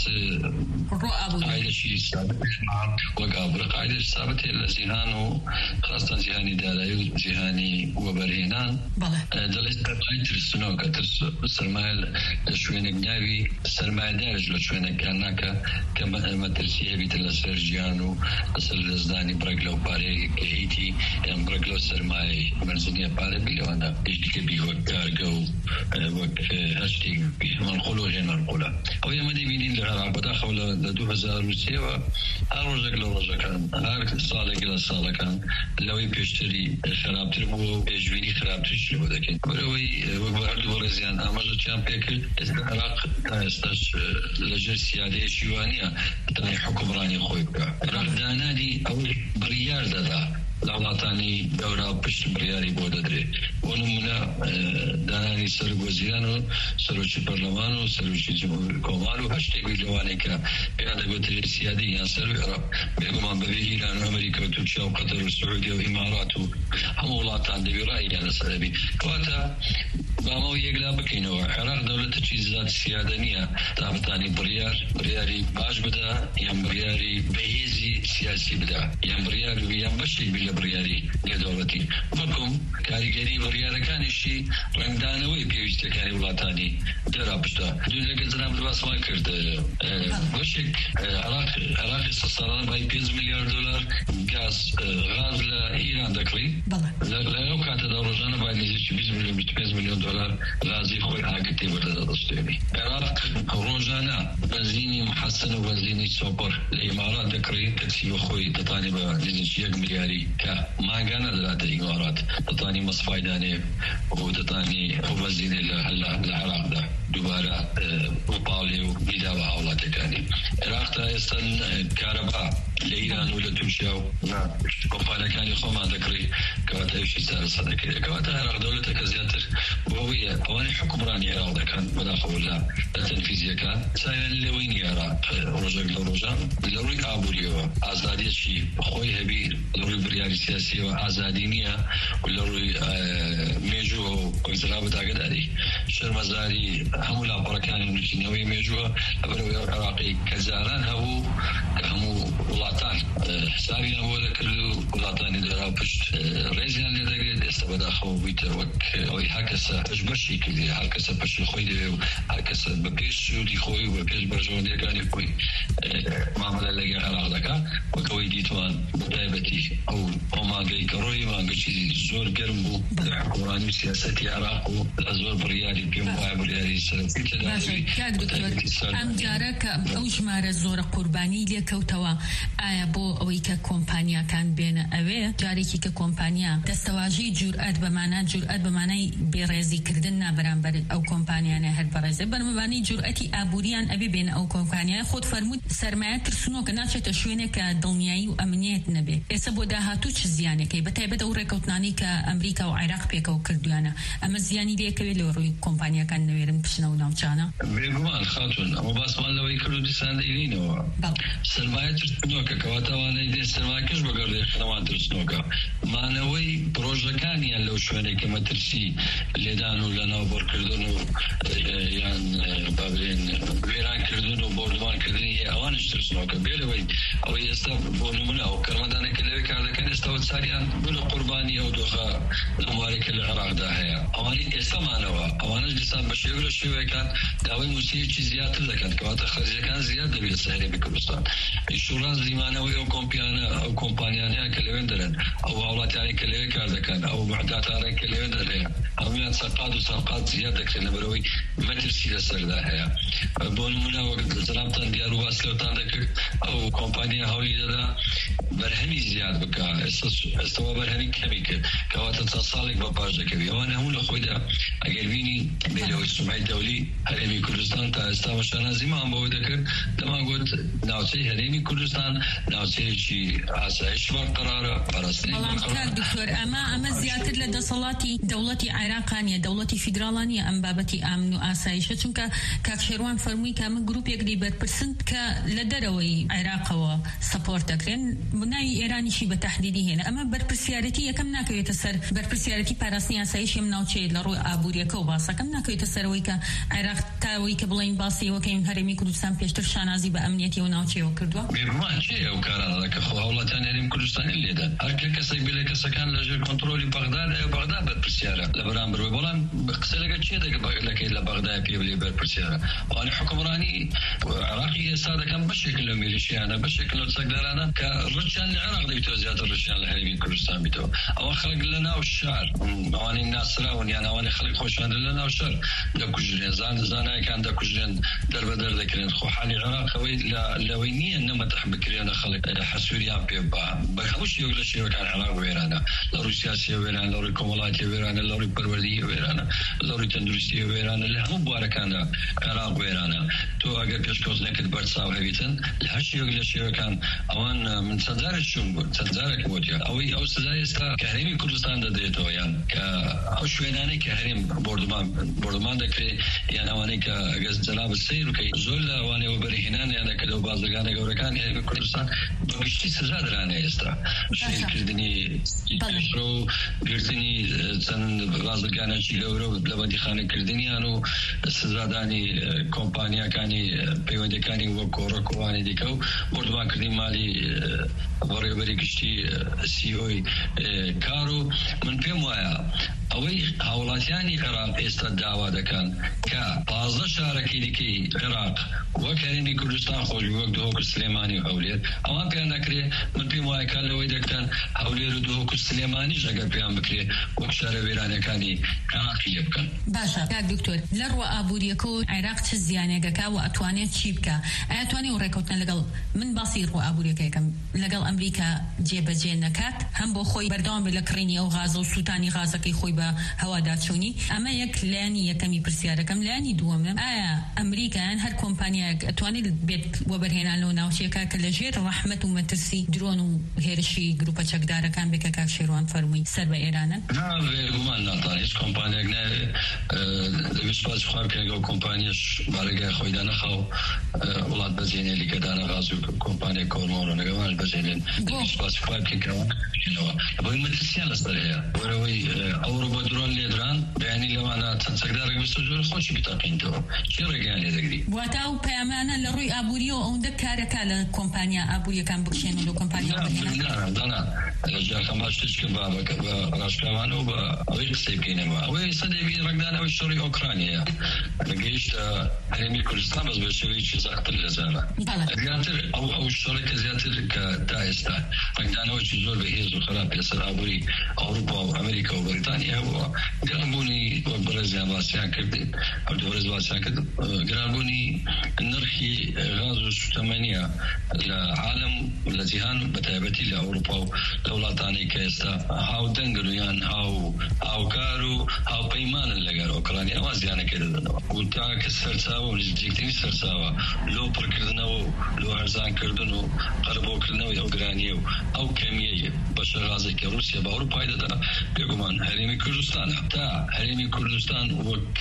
قاعدەشی ثابت وەک ئابووری قاعدەش ثابت هەیە لە جیهان و خاستان جیهانی دارایی و جیهانی وەبەرهێنان دەڵێت ترسنەوە کە ترس سەرمایە لە شوێنێک ناوی سەرمایەدارش لە شوێنێکیان ناکە کە مەترسی هەبیتە لەسەر ژیان و لەسەر لەزدانی بڕێک لەو پارەیە کە هیتی یان بڕێک لەو سەرمایەی مەرجێنیە پارە بی لەوانە هیچ بی وەک کارگە و وەک هەر شتێک منقوڵ و غێر منقوڵە ئەو ئێمە دەبینین لە عێراق بەداخەوە لە دوو هەزار و سێوە هەر ڕۆژێک لە ڕۆژەکان هەر ساڵێک لە ساڵەکان لەوەی پێشتری خراپتر بوو و پێشبینی خراپترش لەوە دەکەین بەرەوەی وەک بە هەردوو ڕێزیان ئاماژەیان پێکرد عێراق تا ئێستاش لەژێر سیادەیەکی وانە دەتوانێت حکومڕانی خۆی بکە ڕەهدانانی ئەو بڕیار دەدا لە وڵاتانی دەورا پشت بڕیاری بۆ دەدرێت بۆ نمونە دانانی سەرۆکوەزیران و سەرۆکی پەرلەمان و سەرۆکی جمهوری کۆمار و هەر شتێکی لەوانەیە کە پێیان دەگوترێت سیادی یان سەرۆی عێراق بێگومان بەبێ ئیران و ئەمریکا و تورکیا و قەتەر و سعودیا و ئیمارات و هەموو وڵاتان دەبێت ڕاییان لەسەر بێت کەواتە بامەوە یەکلا بکەینەوە عێراق دەوڵەتێکی زیات سیادە نییە تا بتانی بڕیار بڕیاری باش بدە یان بڕیاری بەهێزی سیاسی بدە یان بڕیار یان بەشێک بێت لە بڕیاری نێودەوڵەتی وەکوم کاریگەری بڕیارەکانیشی ڕنگدانەوەی پێویستەکانی وڵاتانی دەرا پشتە دوونەکە جناب باسمان کرد بەشێک عێراق عێراقی سە ساڵانە بای پێنج میلیارد دلار گاز غاز لە ئیران دەکڕی لەو کاتەدا ڕۆژانە بای نزیکی بیست میلیۆن بیست و پێنج میلیۆن دلار غازی خۆی ئاگرتێ وەردەدەستێنی عێراق ڕۆژانە بەنزینی محەسن و بەنزینی سۆپڕ لە ئیمارات دەکڕی تەکسی بە خۆی دەتوانێت بە نزیکی یەک میلیاری کە ماگانە دەداتە ئیمارات دەتوانی مەسفایدانێ و دەتوانی ئەو بەنزینێ لە عێراقدا دووبارە بپاڵێ و بیدا بە هاوڵاتەکانی عێراق تا ئێستا کارەبا لە ئیران و لە تورکیا و کۆمپانیەکانی خۆمان دەکڕی کەواتە ئەوشی چارەسەر دەکرێت کەواتە عێراق دەوڵەتێکە زیاتر بۆەوەیە ئەوانەی حکومڕانی عێراق دەکەن بەداخەوە لە تەنفیزیەکان چاویان لەوەی نیە عێراق ڕۆژێک لە ڕۆژان لە ڕووی ئابووریەوە ئازادیەکی خۆی هەبی لە ڕووی بڕیاری سیاسیەوە ئازادی نییە و لە ڕووی مێژووە و وەکزرا بەداگەداری شەرمەزاری هەموو لاپەڕەکانی نووسینەوەی مێژووە لەبەرەوەی عێراقی کە جاران هەبوو کە هەموو وڵاتان حسابیان بۆ دەکرد و وڵاتانی دەرا پشت ڕێزیان لێ دەگرێت ئێستا بەداخەوە بیتە وەک ئەوەی هەر کەسە پەش بەشی کردی هەر کەسە پەشی خۆی دەوێ و هەر کەسە بە پێش سوودی خۆی و بە پێش بەرژەوەندیەکانی خۆی مامەلە لەگەڵ عێراق دەکا وەکەوەی دیتوان بەتایبەتی ئەو ئۆماگەی کە ڕۆی مانگەی زۆر گەرم بوو لە حکومڕانی و سیاسەتی عێراق و لە زۆر بڕیاری پێم وایە بڕیاری سەرەکی ئەم جارە کە ئەو ژمارە زۆرە قوربانی لێکەوتەوە ئایا بۆ ئەوەی کە کۆمپانیاکان بێنە ئەوێ جارێکی کە کۆمپانیا دەستەواژەی جورئەت بەمانە جورئەت بەمانای بێڕێزیکردن نابەرامبەر ئەو کۆمپانیانە هەر بەڕێزە بەرمەبانی جورئەتی ئابووریان ئەبێ بێنە ئەو کۆمپانیای خۆت فەرمووت سەرمایە ترسنۆکە ناچێتە شوێنێک کە دڵنیایی و ئەمنیەت نەبێ ئێستا بۆ داهاتوو چ زیانێکەی بەتایبەت ئەو ڕێکەوتنانی کە ئەمریکا و عێراق پێکەوە کردویانە ئەمە زیانی لێکەوێت لە ڕووی کۆمپانیاکان نەوێرن پشنە و ناوچانە بێگومان خاتون ئەمە باسمان لەوەی کوردستان دەیرینەوە سەرمایە ترسنۆکە کەواتەوانەی دێ سەرمایەکەش بەگەڕێ خەڵەوان ترسنۆکە مانەوەی پرۆژەکانیان لەو شوێنێکە مەترسی لێدان و لەناوبەرکردن و یان بابرێن وێرانکردن و بۆردوانکردنی ئەوانش ترسنۆکە بێلەوەی ئەوەی ئێستا بۆ نمونە ئەو کەرمەدانێکە لەوێ کار دەکەن ئێستاوە چاریان بۆ قوربانی ئەو دۆخە لەموارێکە لە عێراقدا هەیە ئەوانی ئێستامانەوە ئەوانش دیسان بە شێوە لە شێوەیەکان داوای موسیقی زیاتر دەکەن کەواتە خەرجەکان زیاد دەبێت لە سەرهەمی کوردستان ئیشوڕانس زیمانەوەی ئەو کۆمپیانە ئەو کۆمپانیانەیە کە لەوێن دەرن ئەو وڵاتیانی کە لەوێ کار دەکەن ئەو معداتارێک کە لەوێ دەرێ هەمویان سەرقات و سەرقات زیاد دەکرێن لەبەرەوەی مەترسی لەسەردا هەیە بۆ نمونە وەک جەنابتان دیار و باس لەوتان دەکرد ئەو کۆمپانیا هەوڵی دەدا بەرهەمی زیاد بکە ئێستاوە بەرهەمی کەمی کرد کەواتە چەند ساڵێک بە پاش دەکەوی ئەوانە هەموو لە خۆیدا ئەگەر بینی بێلەوەی سومای دەولی هەرێمی کوردستان تا ئێستا شانازیمان بەوەی دەکرد دەماگوت ناوچەی هەرێمی کوردستان ناوچەیەکی ئاسایش بەرقەرارە پاراستنی بەڵام دکتۆر ئەمە ئەمە زیاتر لە دەسەڵاتی دەوڵەتی عێراقانیە دەوڵەتی فیدراڵانیە ئەم بابەتی ئامن و ئاسایشە چونکە کاک شێروان فەرمووی کە ئەمە گروپێکی بەرپرسن کە لە دەرەوەی عێراقەوە سەپۆرت دەکرێن ناوی ئێرانیشی بە تەحدیدی هێنا ئەمە بەرپرسیارەتی یەکەم ناکەوێتە سەر بەرپرسیارەتی پاراستنی ئاسایشی ئەم ناوچەیە لە ڕووی ئابووریەکە و باسەکەم ناکەوێت ناکەوێتە سەرەوەی کە عێراق تاوەی کە بڵین باسیەوەکەین هەرێمی کوردستان پێشتر شانازی بە ئەمنیەتی و ناوچەیەوە کردووە؟ بێگومان چێ ئەو کارانە کە خۆ هەوڵاتیان هەرێمی کوردستانی لێدا هەر کەسێک بێ لە کەسەکان لەژێر کۆنتڕۆلی بەغداد ئەو بەغداد بەرپرسیارە لە بەرامبەر بەڵام قسە لەگە چێ دەکەی لە بەغداد پێ بڵێ بەرپرسیارە وانی حکومڕانی عێراقی ئێستا دەکەن بەشێک لە میلیشیانە بەشێک لە چەکدارانە کە ڕچیان لە عێراق دەبێتەوە زیاتر ڕچیان لە هەرێمی کوردستان بیتەوە ئەوە خەڵک لە ناو شار ئەوانەی ناسراون یان ئەوانەی خەڵک خۆشیان لە ناو شار دەکوژرێن زان زانایەکان دەکوژرێن دەربەدەر دەکرێن خۆ حالی عێراق ئەوەی لەوەی نییە نەمەتەح بکرێنە خەڵک حەسووریان پێ بە بە هەموو شێوەک لە شێوەکان عێراق وێرانە لە ڕووی سیاسی وێران لە ڕووی کۆمەڵایەتی وێرانە لە ڕووی پەروەردەیی وێرانە لە ڕووی تەندروستی وێرانە لە هەموو بوارەکاندا عێراق وێرانە تۆ ئەگەر پێشکەوتنەکەت بەرچاو هەبیتن لە هەر شێوەک لە شێوەکان ئەوان من چەند جارێک چووم بوو چەند جارێک وتیا ئەوەی ئەو سزای ئێستا کە هەرێمی کوردستان دەدرێتەوە یان کە ئەو شوێنانەی کە هەرێم بردمان بردمان دەکرێت یان ئەوانەی کە ئەگەر جەناب سەیر بکەیت زۆر لە ئەوانەی وەبەرهێنان یان کە لەو بازرگانە گەورەکانی هەرێمی کوردستان بەگشتی سزا درانە ئێستا شێرکردنی پێشڕۆ گرتنی چەند بازرگانێکی گەورە و لە بەندیخانەکردنیان و سزادانی کۆمپانیاکانی پەیوەندیەکانی وەک کۆڕەکوانی دیکە و بردوانکردنی مالی بەڕێوەبەری گشتی سی ئۆی کار و من پێم وایە ئەوەی هاوڵاتیانی عێراق ئێستا داوا دەکەن کە پازدە شارەکەی دیکەی عێراق وەک هەرێمی کوردستان خۆش وەک دهۆک سلێمانی و هەولێر ئەوان پێیان نەکرێ من پێم وایە کار لەوەی دەکەن هەولێر و دهۆک سلێمانیش ئەگەر پێیان بکرێ وەک شارە وێرانەکانی عێراقی لێ بکەن. باشە کاک دکتۆر لە ڕوە ئابوووریەکە و عێراق چ زیانێکەکە و ئەتوانێت چی بکە ئایا توانێت و ڕێکەوتنە لەگەڵ من باسی ڕوە ئابوووریەکە یەکەم لەگەڵ ئەمریکا جێبەجێ نەکات هەم بۆ خۆی بەردەوام بێ لە کڕینی ئەو غازە و سووتانی غازەکەی خۆی بە هەواداچوونی ئەمە یەک لایانی یەکەمی پرسیارەکەم لایانی دووەمە ئایا ئەمریکایان هەر کۆمپانیایەک ئەتوانێت بێت وەبەرهێنان لەو ناوچەیەکە کە لەژێر ڕەحمەت و مەترسی درۆن و هێرشی گروپە چەکدارەکان بێکە کاک شێروان فەرمووی سەر بە ئێرانن؟ گومان ناتوانێت هیچ کۆمپانیەک دەبێت سوپاس بخوام کە ئەگەڵ کۆمپانیەش بارەگای خۆی دانەخاو وڵات بەجێنێ لیکەدانە غاز و کۆمپانیای کۆرمۆڕ نەگەوان بەجێنێن سوپاس بخوام بکەنەوە بۆی مەترسیان لەسەر هەیە وەرەوەی ئەوڕۆ بە درۆن لێدران بەیانی لەوانە چەند چەکدارێک بستە زۆر خۆشی بتاقینەوە چی ڕێگەیان لێ دەگری واتە ئەو پەیامانە لە ڕووی ئابووریەوە ئەوەندە کارەکە لە کۆمپانیا ئابووریەکان بکشێن و لە کۆمپانیا دانا جاکەم باشتشکە بابەکە بە ڕاشکاوان و بە ئەوەی قسەی بکەینەوە ئەوەی سەدەبی ڕنگدانەوەی شەڕی ئۆکرانیە لەگەیشتە هەرێمی کوردستان بەس بە شێوەیەکی زەختر لە زانە زیاتر ئەو ئەو شەڕێک کە زیاتر کە تا ئێستا ڕنگدانەوەی زۆر بەهێز و خراپ لەسەر ئابووری ئەوروپا و ئەمریکا و بەریتانیا هەبووە گرانبوونی وەک بەڕێزیان باسییان کردین ئەو دووەڕێز باسییان کرد گرانبوونی نرخی غاز و سوتەمەنیە لە عالم لە جیهان بەتایبەتی لە ئەوروپا و لە وڵاتانەی کە ئێستا هاودەنگن و یان هاو هاوکار و هاوپەیمانن لەگەڵ ئۆکرانی ئەوە زیانەکە دەدەنەوە و تا کە سەرچاوە و نزیکترین سەرچاوە لۆ پڕکردنەوە و لۆ هەرزانکردن و قەربۆکردنەوەی ئەو گرانیە و ئەو کەمیەیە بەشە غازێکی رووسیا بە ئەوروپای دەدا بێگومان هەرێمی کوردستانە تا هەرێمی کوردستان وەک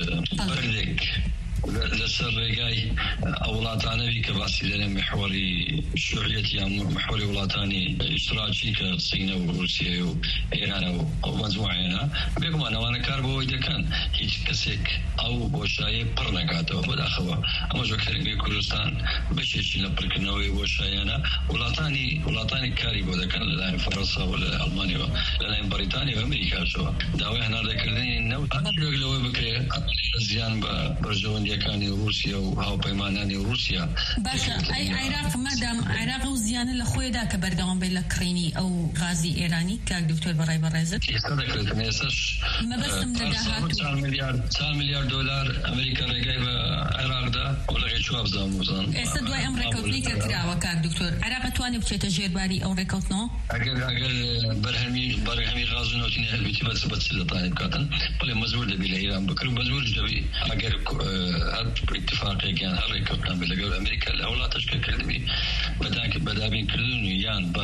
بەردێک لەسەر ڕێگای ئەو وڵاتانەوی کە باسی دەرێن محوەری شوعیەت یان محوەری وڵاتانی ئیشتراکی کە چینە و رووسیا و ئێرانە و ئەو مەجموعەیەنە بێگومان ئەوانە کار بۆەوەی دەکەن هیچ کەسێک ئەو بۆشایە پڕ نەکاتەوە بەداخەوە ئەمە ژۆ هەرێمی کوردستان بەشێکی لە پڕکردنەوەی بۆشایەنە وڵاتانی وڵاتانی کاری بۆ دەکەن لەلایەن فەڕەنسا و لە ئەڵمانیەوە لەلایەن بەریتانیا و ئەمریکاشەوە داوای هەناردەکردنی نەوت لەوەی بکرێت زیان بە بەرژەوەندی یەکانی رووسیا و هاوپەیمانانی رووسیا باشە ئەی عێراق مادام عێراق و زیانە لە خۆیدا کە بەردەوام بێت لە کڕینی ئەو غازی ئێرانی کاک دکتۆر بەڕای بەڕێزت ئێستا دەکرێتن ئێستاش مەبەستم لە داهاتوو چوار میلیارد دۆلار ئەمریکا ڕێگای بە عێراقدا و لەگەی چوار بزان بزان ئێستا دوای ئەم ڕێکەوتنی کە کراوە کاک دکتۆر عێراق توانێت بچێتە ژێرباری ئەو ڕێکەوتنەوە ئەگەر ئەگەر بەرهەمی بەرهەمی غاز و نەوتینی هەربێتی بەچ بەچ دەتوانێت بکاتن بەڵێ مەزبوور دەبێت لە ئێران بکرد مەزبوورش دەبێت ئەگەر اتفاقێکیان هەر ڕێکەوتنان بێت لەگەڵ ئەمریکا لە وڵاتەش کە کردبی بەدانکە بەدابینکردن و یان بە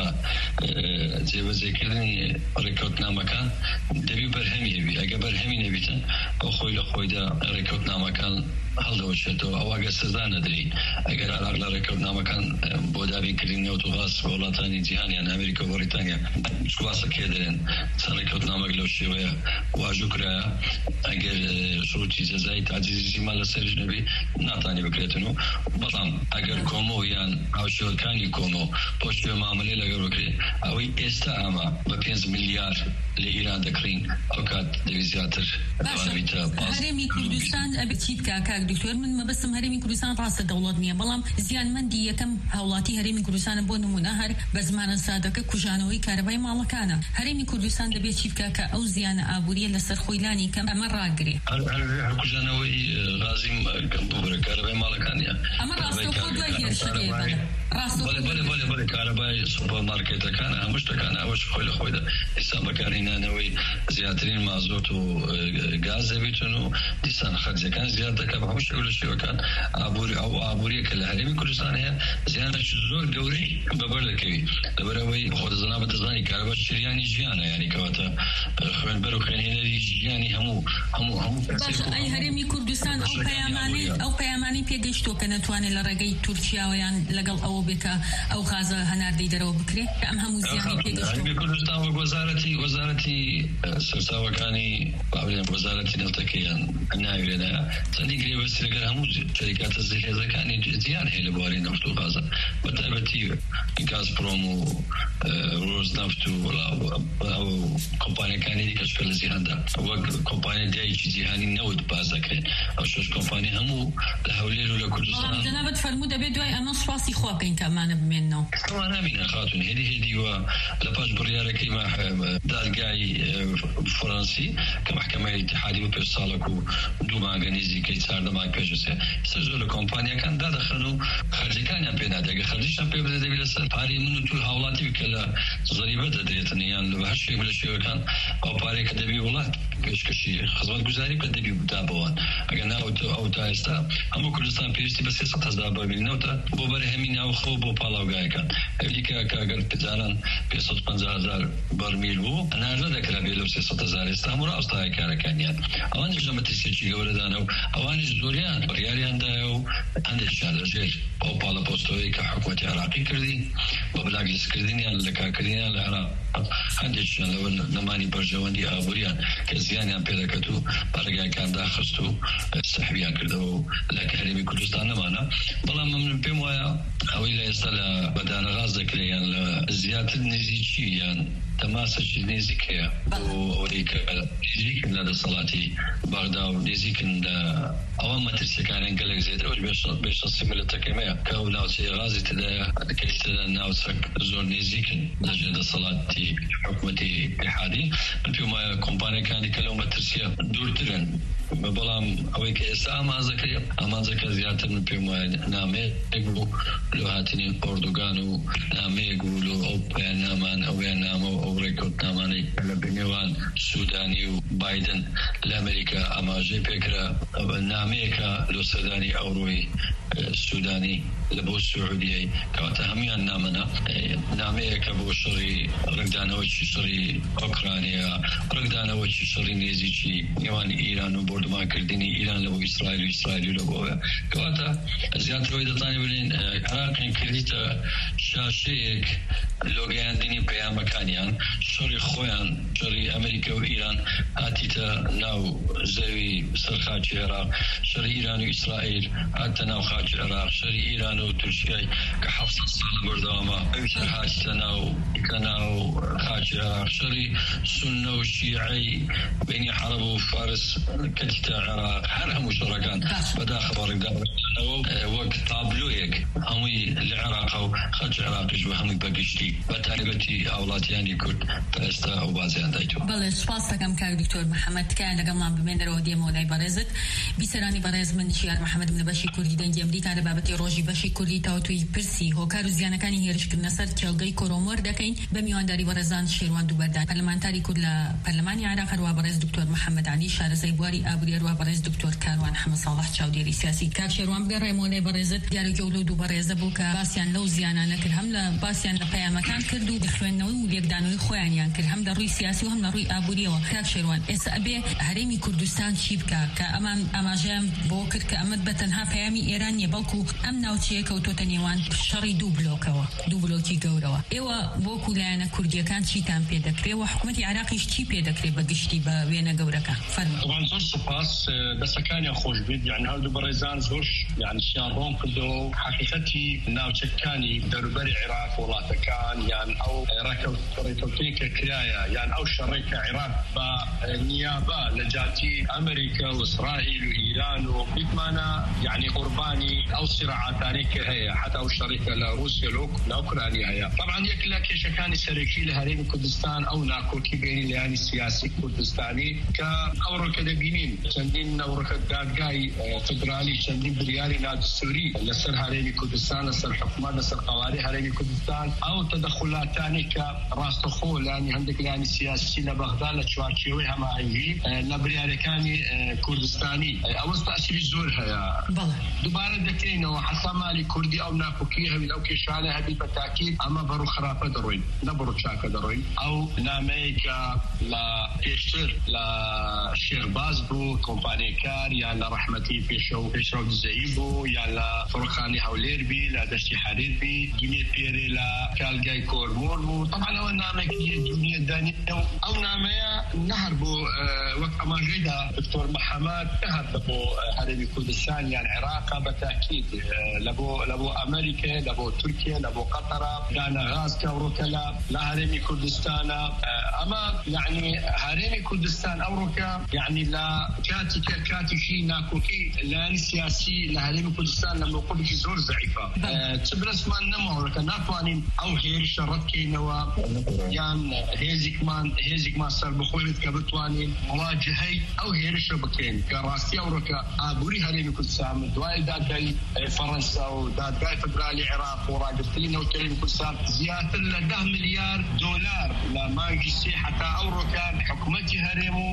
جێبەجێکردنی ڕێکەوتنامەکان دەبی بەرهەمی هەبی ئەگە بەرهەمی نەبیتن ئەو خۆی لە خۆیدا ڕێکەوتنامەکان هەڵدەوەچێتەوە ئەو ئەگەر سزا نەدرین ئەگەر عراق لە ڕێکەوتنامەکان بۆ دابینکردنی نێوت و غاز بە وڵاتانی جیهانیان ئەمریکا و بەریتانیا چواسە کێ دەرێن چەند ڕێکەوتنامەک لەو شێوەیە واژوو کرایە ئەگەر شروعی جەزای تعجیزی مال لەسەرش نەبی ناتوانێت بکرێتن و بەڵام ئەگەر کۆمۆ یان هاوشێوەکانی کۆمۆ بۆ شێوە مامەلەی لەگەڵ بکرێت ئەوەی ئێستا ئەمە بە پێنج ملیار لە ئیران دەکڕین ئەو کات دەوی زیاتر هەرێمی کوردستان ئەبێت چیت کا کاک دکتۆر من مەبەستم هەرێمی کوردستان ڕاستە دەوڵەت نییە بەڵام زیانمەندی یەکەم هاوڵاتی هەرێمی کوردستانە بۆ نمونە هەر بە زمانە سادەکە کوژانەوەی کارەبای ماڵەکانە هەرێمی کوردستان دەبێت چیت کا کە ئەو زیانە ئابووریە لەسەر خۆیلانی کەم ئەمە ڕاگرێ کوژانەوەی غازیم بۆ کارەبای ماڵەکانیە ئەمە ڕاستەوخۆ دوای هێرشەکەی بەڵێ بەڵێ بەڵێ بەڵێ کارەبای سوپەرمارکێتەکانە هەموو شتەکانە ئەوەش خۆی لە خۆیدا ئێستا بەکارهێنانەوەی زیاترین مازۆت و گاز دەبێتن و دیسان خەرجەکان زیاد دەکات بە هەموو شێوە لە شێوەکان ئابووری ئەو ئابووریە کە لە هەرێمی کوردستان هەیە زیانێکی زۆر گەورەی بەبەر دەکەوی لەبەرەوەی خۆ دەزانە بەدەزانی کارەبا شریانی ژیانە یعنی کەواتە خوێنبەر و خوێنهێنەری ژیانی هەموو هەموو هەموو باش ئەی هەرێمی کوردستان ئەو پەیامانەی ئەو پەیامانی پێگەیشتۆ کە نەتوانێت لە ڕێگەی تورکیاوەیان لەگەڵ ئەوە بێکە ئەو غازە هەناردەی دەرەوە بکرێ ئەم هەموو زیانی پێگەیشتۆ کوردستان وەک وەزارەتی وەزارەتی سەرچاوەکانی باڵێن وەزارەتی نەوتەکەیان ناوێنە چەندی گرێبەستی لەگەر هەموو شەریکاتە زیهێزەکانی زیان هەیە لە بواری نەفت و غازە بەتایبەتی گازپرۆم و ڕۆژنەفت و ئەو کۆمپانیەکانی دیکەش کە لە جیهاندا وەک کۆمپانیا دیایکی جیهانی نەوت باز دەکرێن ئەو شەش کۆمپانی هەموو لە هەولێر و لە کوردستان جەنابەت فەرموو دەبێت دوای ئەمە سوپاسی خوا بکەین کە ئەمانە بمێننەوە ئەوە نامینە خاتون هێدی هێدی وە لە پاش بڕیارەکەی دادگای فەڕەنسی کە محکەمەی ئیتیحادی بە پێش ساڵێک و دوو مانگە نزیکەی چواردە مانگ پێشوسێ ئێستا زۆر لە کۆمپانیەکان دادەخەن و خەرجەکانیان پێ نادێت ئەگەر خەرجیشان پێ بدە دەبێت لەسەر پارەی من و توی هاوڵاتی کە لە زەریبە دەدرێتن یان لە هەر شێک لە شێوەکان ئەو پارەی کە دەبی وڵات پێشکەشی خزمەتگوزاری کە دەبی بدا بەوان ئەگەر ناوت ئەو تا ئێستا هەموو کوردستان پێویستی بە سێسەد هەزار بەرمیلنەوتە بۆ بەرهەمی ناوخۆ بۆ پاڵاوگایەکان ئەولیکە کە ئەگەر جاران پێسەد و پەنجا هەزار بەرمیل بوو ئەناژە دەکرا بێ لەو سێسەد هەزار ئێستا هەموو ڕاستای کارەکانیان ئەوانیش لە مەترسیەکی گەورەدانە و ئەوانیش زۆریان بڕیاریاندایە و هەندێکیان لەژێر ئەو پاڵە پۆستەوەی کە حکوومەتی عراقی کردی بە بلاگیزکردنیان لە کارکردنیان لە عراق هەندێکیان لەوە نەمانی بەرژەوەندی ئابووریان کە زیانیان پێدەکەت و بەڕێگایەکان داخست و سەحبیان کردەوە و لە هەرێمی کوردستان نەمانە بەڵام من پێم وایە ئەوەی لە ئێستا لە بەدانە غاز دەکرێیان لە زیاتر نزیکی یان تەماسەی نزیک هەیە بۆ ئەوەی کە نزیکن لە دەسەڵاتی بەغدا و نزیکن لە ئەوە مەترسیەکانیان گەلێک زیاتر بێشەسی ملەتەکەمەیە کە ئەو ناوچەی غازی تدایە کەی تدا ناوچەک زۆر نزیکن لەژێر دەسەڵاتی حکوومەتی ئیتیحادی من پێم وایە کۆمپانیەکانی کە لەو مەترسیە دوورترن بەڵام ئەوەی کە ئێستا ئامانزەکەی ئامانزەکە زیاتر من پێم وایە نامەیەک بوو لە هاتنی ئۆردوگان و نامەیەک بوو لە ئەو پەیامنامان ئەویان نامە و ئەو ڕێکەوتنامانەی لە بنێوان سوودانی و بایدن لە ئەمریکا ئاماژەی پێکرا نامەیەکە لە سەردانی ئەوڕۆی سوودانی لە بۆ سعودیەی کەواتە هەمویان نامەنە نامەیەکە بۆ شەڕی ڕێکدانەوەی شەڕی ئۆکرانیا ڕێکدانەوەی شەڕی نێزیکی نێوان ئیران و بۆردمانکردنی ئیران لە بۆ ئیسرائیل و ئیسرائیل لە بۆوە کەواتە زیاترەوەی دەتوانێت بڵێن عراقیان کردیتە شاشەیەک لۆگەیاندنی پەیامەکانیان شەڕی خۆیان شەڕی ئەمریکا و ئیران هاتیتە ناو زەوی سەرخاکی عێراق شەڕی ئیران و ئیسرائیل هاتە ناو خاکی عێراق شەڕی ئیران و تورکیای کە حەفسەد ساڵ بەردەوامە ئەویتر هاتیتە ناو کە ناو خاکی عێراق شەڕی سونە و شیعەی بینی عەرەب و فارس کەتیتە عێراق هەر هەموو شەڕەکان بەداخەوە ڕێکدانەوە وەک تابلۆیەک هەمووی لە عێراقا و خاکی عێراقیش بە هەمووی بەگشتی بە تایبەتی هاوڵاتیانی کورد تا ئێستا ئەو بازیان دایتەوە. بەڵێ سوپاس دەکەم کاک دکتۆر محەممەد تکایە لەگەڵمان بمێنەرەوە دێمەوە لای بەڕێزت بیسەرانی بەڕێز من شیار محەممەد من لە بەشی کوردی دەنگی ئەمریکا لە بابەتی ڕۆژی بەشی کوردی تاوتوی پرسی هۆکار و زیانەکانی هێرشکردنە سەر کێڵگەی کۆرۆمۆر دەکەین بە میوانداری بەڕێزان شێروان دووبەردان پەرلەمانتاری کورد لە پەرلەمانی عێراق هەروە بەڕێز دکتۆر محەممەد عەلی ئابووری شارەزای بواری ئابووری هەروە بەڕێز دکتۆر کاروان حەمەد ساڵح چاودێری سیاسی. کاک شێروان بگەڕێمەوە بەڕێزت دیارە جەولە دوو بەڕێزە بوو کە باسییان لەو زیانانە کرد، هەم لە باسییان لە پەیامەکان کرد و خوێندنەوەی و لێکدانەوەی خۆیانیان کرد، هەم لە ڕووی سیاسی و هەم لە ڕووی ئابووریەوە. کاک شێروان ئێستا ئەبێ هەرێمی کوردستان چی بکە کە ئەمان ئاماژەیان بۆ کرد کە ئەمەد بە تەنها پەیامی ئێران نیە، بەڵکو ئەم ناوچەیە کەوتۆتە نێوان شەڕی دوو بلۆکەوە، دوو بلۆکی گەورەوە. ئێوە بۆ لایەنە کوردیەکان چیتان پێ دەکرێت و حکوومەتی عێراقیش چی پێ دەکرێت بە گشتی بە وێنە گەورەکە؟ طبعا زۆر سپاس دەستەکانیان خۆش بێت، یعنی هەردوو بەڕێزان زۆر یعنی شیان ڕۆم کردەوە و حقیقەتی ناوچەکانی دەروبەری عێراق وڵاتەکان یان ئەو ڕێکەوتەی کە کرایە یان ئەو شەڕێک کە عێراق بە نیابە لە جاتی ئەمریکا و ئیسرائیل و ئیران و بیتمانە یعنی قوربانی ئەو سیراعاتانەی کە هەیە، حتا ئەو شەڕێکە لە رووسیا لە ئوکرانیا هەیە. طبعا یەک لە کێشەکانی سەرەکی لە هەرێمی کوردستان ئەو ناکۆکی بینی لایانی سیاسی کوردستانی کە ئەوڕۆکە دەبینین چەندین نەوڕەکە دادگای فدرالی چەندین بریاری نادستوری لەسەر هەرێمی کوردستان، لەسەر حکومەت، لەسەر قەواری هەرێمی کوردستان، ئەو تەدەخولاتانی کە ڕاستەخۆ لانی هەندێک لایانی سیاسی لە بەغدا لە چوارچێوەی هەماهنگی لە بریارەکانی کوردستانی ئەوەس تەئسیری زۆر هەیە. دووبارە دەکەینەوە حەسا مالی کوردی ئەو ناکۆکی هەبی ئەو کێشانە هەبی بە تاکید ئەمە بەڕوو خراپە دەڕۆین نە بەڕوو چاکە دەڕۆین. ئەو نامەیە کە لە پێشتر لە شێخباز بوو کۆمپانیەکار یان لە ڕەحمەتی پێشەو پێشەو دزەیی بوو یان لە فڕۆخانی هەولێر بی لە دەشتی حەریر بی گینێ پێرێ لە کالگای کۆرمۆر بوو. طبعا ئەوە نامێکی دنیا دانی ئەو نامەیە نەهر بۆ وەک ئەماژەیدا دکتۆر محەممەد نەهر بۆ هەرێمی کوردستان یان عێراقا بە تاکید لە بۆ لە بۆ ئەمریکا لە بۆ تورکیا لە بۆ قەتەرا دانەغاز کەوڕۆکە لە هەرێمی کوردستانە. ئەمە یعنی هەرێمی کوردستان ئەوڕۆکە یعنی لە کاتی کە کاتیشی ناکۆکی لایانی سیاسی لە هەرێمی کوردستان لە موقعێکی زۆر زەعیفە. چ برسمان نەماوەکە ناتوانین ئەو هێرشە ڕەتکەینەوە یان هێزێکمان هێزێکمان سەر بخۆێت کە بتوانین مواجهەی ئەو هێرشە بکەین کە ڕاستی ئەوڕۆکە ئابووری هەرێمی کوردستان دوای دادگای فەڕەنسا و دادگای فدرالی عێراق و ڕاگررتنی نەوتەرێمی کوردستان زیاتر لە ده ملیار دۆلار لە مانگی سێ حتا ئەوڕۆکە حکوومەتی هەرێم و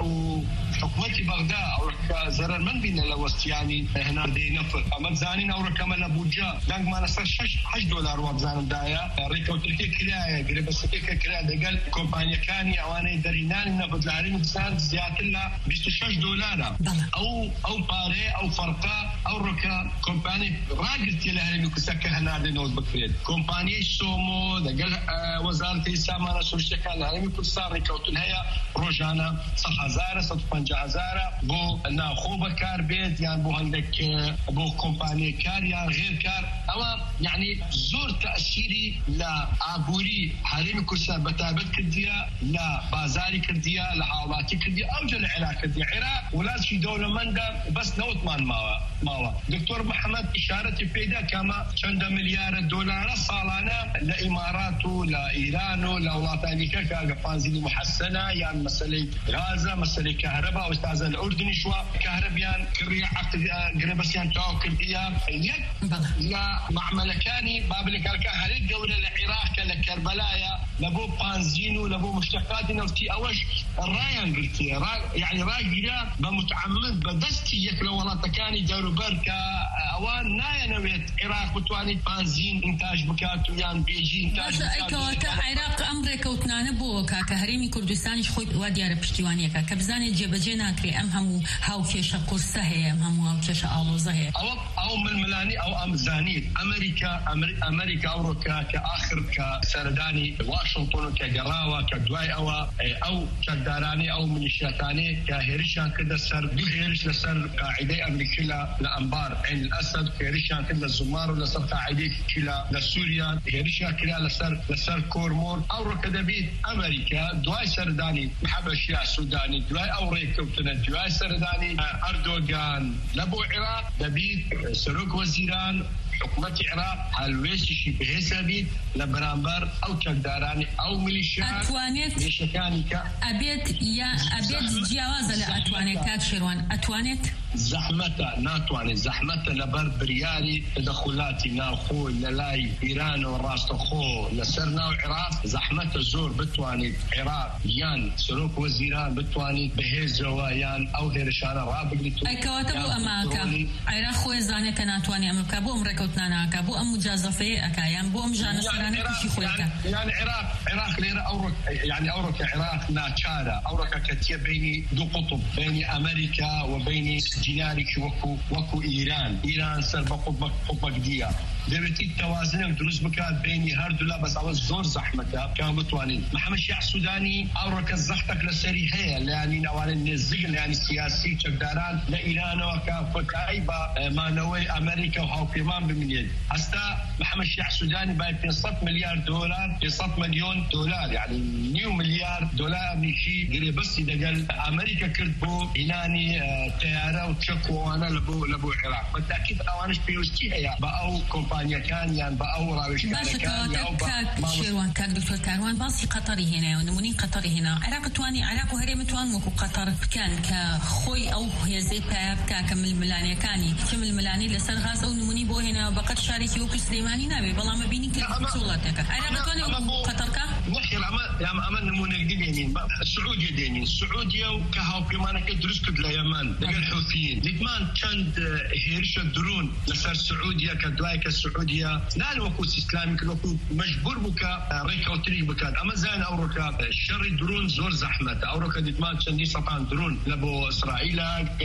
حکوومەتی بەغدا ئەوڕۆکە زەرەرمەند بینە لە وەستیانی هێناردەی نەفت. ئەمە بزانین ئەوڕۆکەمە لە بودجە دەنگمانە سەر شەش هەشت دۆلار وابزانمدایە ڕێکەوتەکە کرایە گرێبەستەکە کرا دەگەل کۆمپانیەکانی ئەوانەی دەرینانی نەفت لە هەرێمی کوردستان زیاتر لە بیست و شەش دۆلارە. ئەو ئەو پارێ ئەو فەرقە ئەوڕۆکە کۆمپانی ڕاگرتیە لە هەرێمی کوردستان کە هەناردەنەوە بکرێت. کۆمپانیای سۆمۆ دەگەل وەزارەتی سامانە سروشتیەکان لە هەرێمی کوردستان ڕێکەوتن هەیە ڕۆژانە سەد هەزارە سەد و پەنجا هەزارە بۆ ناوخۆ بەکار بێت یان بۆ هەندێک بۆ کۆمپانیەکار یان غێرکار. ئەوە یعنی زۆر تەئسیری لە ئابووری هەرێمی کوردستان بەتایبەت کردیە، لە بازاری کردیە، لە هاوڵاتی کردیە، ئەوجە لە عێراق کردیە. عێراق وڵاتێکی دەوڵەمەندە بەس نەوتمان ماوە ماوە دکتۆر محەممەد ئیشارەتی پێدا کەمە چەندە ملیارە دۆلارە ساڵانە لە ئیمارات و لە ئیران و لە وڵاتانیکە کە پانزیلی محەسەنە یان مەسەلەی غازە مەسەلەی کەهرەبا و ئێستازە لە ئوردنی شووە کەهرەبیان کڕیە گرێبەستیان تەواو کردیە. یەک لە معمەلەکانی بابلەکەکە هەرێک گەورە لە عێراقە لە کەربەلایە لە بۆ پانزین و لە بۆ مشتەقاتی نەفتی ئەوەش ڕایان گرتیە یعنی ڕاگیرە بە متعمد بە دەستی یەک لە وڵاتەکانی دەوروبەر کە ئەوان نایەنەوێت عێراق بتوانێت پانزین ئینتاژ بکات و یان بێژی ئینتاژ بکات. عێراق ئەم ڕێکەوتنانە بۆ کاکە هەرێمی کوردستانیش خۆی وا دیارە پشتیوانیەکە کە بزانێت جێبەجێ ناکرێ ئەم هەموو هاوکێشە قورسە هەیە، ئەم هەموو هاوکێشە ئاڵۆزە هەیە. ئەوە ئەو ململانی ئەو ئەمزانیت ئەمریکا ئەمریکا ئەوڕۆکە کە ئاخر کە سەردانی واشنگتۆن کە گەڕاوە کە دوای ئەوە ئەو چەکدارانی ئەو ملیشیاتانی کە هێرشیان کردە سەر دوو هێرش لەسەر قاعیدەی ئەمریکی لە ئەمبار عین الئەسەد هێرشیان کرد لە زومار و لەسەر قاعیدەیەکی لە سووریا هێرشیان کرا لەسەر لەسەر کۆرمۆر. ئەوڕۆکە دەبێت ئەمریکا دوای سەردانی حەبەشیا سوودانی دوای ئەو ڕێکەوتنە دوای سەردانی ئەردۆگان لە بۆ عێراق دەبێت سەرۆک وەزیران حكومة العراق هالويش شيء بحسابي لبرامبر أو كداراني أو ميليشيات أتوانيت ميليشياتانيكا أبيت يا أبيت جواز لأتوانيت كاتشيروان أتوانيت زحمتها ناتواني زحمتها لبر برياري تدخلاتي ناخو للاي إيران وراستخو لسرنا العراق زحمتها زور بتواني العراق يان سلوك وزيران بتواني بهزوا يان أو هيرشانا رابق أي كواتبو أماكا عراق خوي زاني كناتواني أمريكا بو أمريكا وتناناكا بو أم مجازفة أكايان بو أم جانا سرانة كشي خويكا يعني عراق عراق ليرة أورك يعني أورك عراق ناتشارا أورك كتير بين دو قطب بين أمريكا وبين جنارك وكو وكو إيران إيران سر بقطب قطب جديا دبتي التوازن دروس بكات بيني هاردو لا بس على زور زحمتها كان بتوانين محمد شيع سوداني أورك الزحتك للسري هي يعني نوال الزغل يعني سياسي تقدران لإيران وكافتايبا ما نوي أمريكا وحكومان بمليون هستا محمد شيع سوداني باي بيصد مليار دولار بيصد مليون دولار يعني نيو مليار دولار نشي قريب بس إذا قال أمريكا كرتبو إناني تيارة وتشكو وانا لبو لبو العراق بالتأكيد أوانش بيوستي هي بأو كومبانيا كان يعني بأو راوش كان كان كاك شيروان كاك دكتور كاروان باصي قطري هنا ونمونين قطري هنا عراق تواني عراق وهريم توان وكو قطر كان كخوي أو هي زي باب كاكمل ملاني كاني كمل ملاني لسر غاز أو نموني بو هنا بقت شاركي وكو سليماني نابي بلا ما بيني كالبطولاتك عراق تواني قطر كا نحكي الأمان يا أمان نموني دينين السعودية دينين السعودية وكهاو كمان كدرس كد اليمن دقل الحوثيين لكمان كان هيرش الدرون لسر السعودية كدوايك السعودية لا الوقود إسلامي كالوقود مجبور بكا ريكا وتريك بكا أما زين أوروكا الشر درون زور زحمة أوروكا ديتمان كان دي سطان درون لبو إسرائيل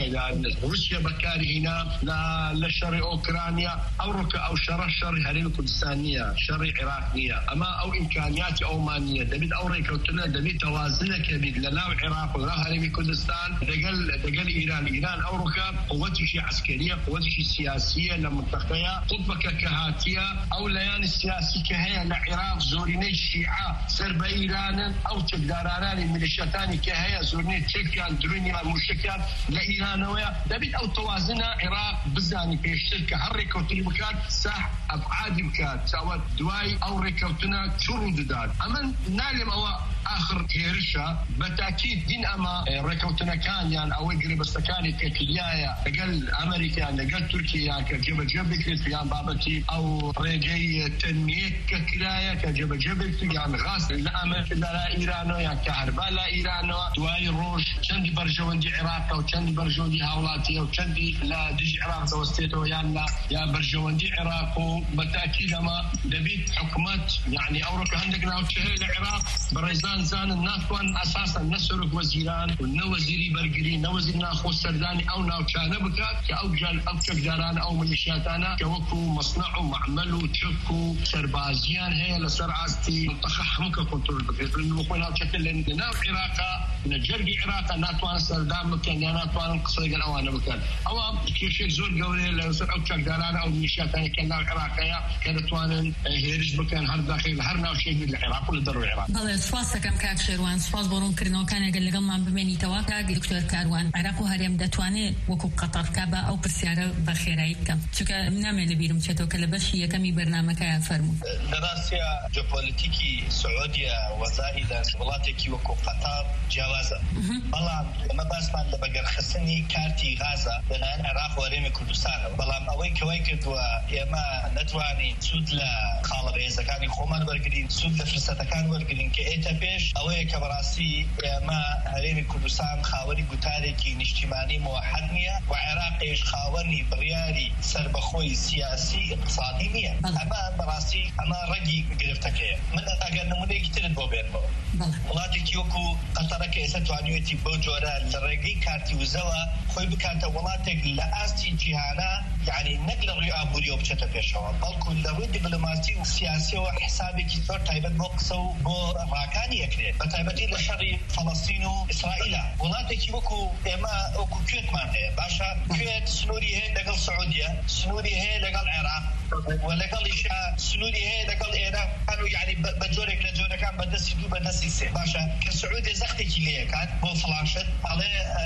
روسيا بكاري هنا لا لشر أوكرانيا أوروكا أو شر الشر هرين كردستانية شر عراقية أما أو إمكانيات أومانية دبيت أوريكا وتنا دبيت توازنة كبير للاو العراق ولا هرين كردستان دقل دقل إيران إيران أوروكا قوتي شيء عسكرية قوتي شيء سياسية لمنطقية قطبك كهاتية أو ليان السياسي كهيا لعراق زوريني الشيعة سرب إيران أو تقداران ميليشياتاني كهيا زوريني تشكيان درونيا مشكيان لإيرانوية دبيت أو توازنة عراق بزاني في الشركة هالريكا وتريبكات ساح أبعادي بكات سواء دواي أو ريكوتنا شرود داد أما نعلم أو آخر هيرشة بالتأكيد دين أما ريكوتنا كان يعني أو قريب استكاني ككليايا قال أمريكا قال تركيا كجبل جبل كريستيان بابتي أو رجعي تنمية ككليايا كجبل جبل يعني غاز لأمريكا لا إيرانو يعني كهرباء لا إيرانو دواي روش كندي برجون دي عراق وكندي برجون دي هولاتي وكندي لا ديج عراق زوستيتو يعني لا يا برجون دي عراق وبالتأكيد أما دبيت حكومات يعني أوروبا عندنا وشهر العراق بريزان زان الناس وان أساسا نسرق وزيران والنوزيري برجري نوزير ناخو سرداني أو ناوشانا بكات كأوجل أو كجداران أو ميليشياتانا كوكو مصنع ومعمل تشكو سربازيان هي لسر عاستي منطقة حمكة كنترول بكات لنوخوين هاو شكل لنا العراق نجرقي عراق ناتوان سردان مكان ناتوان قصيق الأوان بكات أو كيشيك زور قولي لسر أو كجداران أو ميليشياتاني كان العراقية كانت وان هيرج بكان هر داخل هر ناوشي العراق ولا درو العراق بله سپاس كم كاك شيروان سپاس برون كرنو كان قال لقل ما بمني تواكا دكتور كاروان عراق وهريم دتواني وكو قطر كابا أو برسيارة بخيرايت كم شكا منامي لبيرم شتو كلبشية كمي برنامج فرمو دراسة جيوبوليتيكي سعودية وزائدا ولاتكي وكو قطر جوازة بلام ما باس من لبقر خسني كارتي غازة لأن العراق وهريم كردستان بلام أوي كوي كردوا يما نتواني سود لخالب إذا كان خومان برقرين سود لفرصة كان برقرين كإيتا بيش أوي كبراسي يما هريم كردستان خاوري قتالكي نجتماني موحدنية وعراق إيش خاورني برياري سربخوي سياسي اقتصادي مية أما براسي أما رجي قرفتك من أجل نموني كتير بوبين بو ولاتي كيوكو قطرك إستوانيوتي بوجورا لرجي كارتي وزوا خوي بكارتا ولاتك لأستي جهانا يعني نقل الرئابوريو بشتا بيشوا بلكو لو دبلوماسي وسياسي وحسابي كثير تايبت بوقسو بو راكاني يكري بتايبتي لشري فلسطين وإسرائيل ولاتي كيوكو إما أوكو كيوت مانه باشا كيوت سنوري هي لقل سعودية سنوري هي لقل العراق ولقل إشاء سنوري هي لقل إيران كانوا يعني بجورك لجورك كان بدسي دو بدسي سي باشا كسعودي زختي كليه كان بو فلاشت على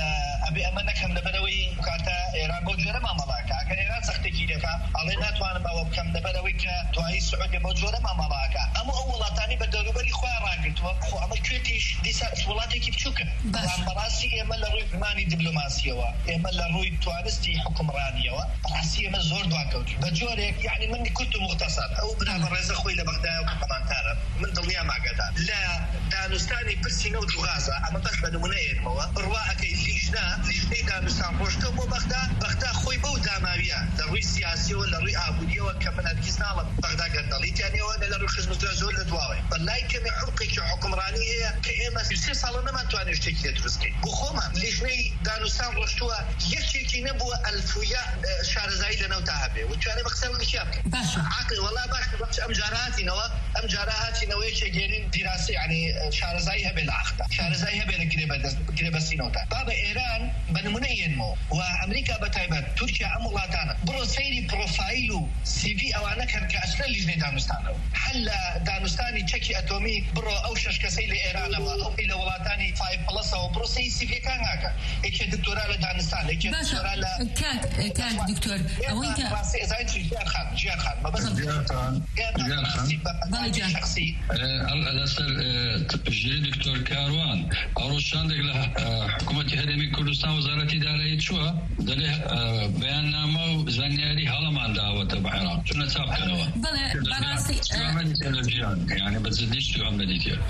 ابي امانك هم لبروي كاتا ايران بوجوره ما ملاكا اگر ايران سختي لكا الله ناتوان او كم لبروي كتوعي السعوديه بوجوره ما ملاكا اما اول ثاني بدو بري خو راقت خو اما كريتيش ديسات ولاتي كيف تشوك طبعا براسي اما لروي ماني دبلوماسيه وا اما لروي توانستي حكمرانيه وا براسي ما زور دواكو بجورك يعني من كنت مختصر او بنا الرئيس اخوي لبغداد وكمان تعرف من ضليا ما قدام لا دانستاني برسي نوت غازه اما بس بنمونين هو رواك ليجنا ليجني دانستان بوشتو بغداد بغداد خوي بو داماويه لروي سياسي ولا روي ابوديه وكمان الكيسنا بغداد قدليت يعني ولا لروي خدمه زول دواوي والله كم حقك حكمرانيه كاما سي صالنا ما تواني اشتكي ترسكي بخوما ليجني دانستان بوشتو يشتكي نبو الفويا شارزاي لنا تاهبه وكان بقسم الشاب عقل والله باش ام جاراتي نوا ام جاراتي نوي شيء دراسه يعني شارزاي بالعقد شارزاي بالقريبه قريبه سينوتا بابا ايران بنمنين مو وامريكا بتايبه تركيا امولاتانا برو سيري بروفايلو سي في او انا كان كاصلا لجنه دانستان حل دانستاني تشكي اتومي برو او ششكسي لايران او الى ولاتاني خمسة بلس او برو سي سي في كان هكا ايش دكتوراه لدانستان ايش دكتوراه لا كان كان دكتور او انت زايد جيان خان جيان خان ما بس جيان خان جيان خان شخصي الأسر تجري دكتور كاروان أروشان دقله حكومة هرمي كردستان وزارة إدارة شو دله بياننامه زنياري هلا ما دعوة بعراق شو نساب كنوا بله براسي يعني بتزديش شو عملي كير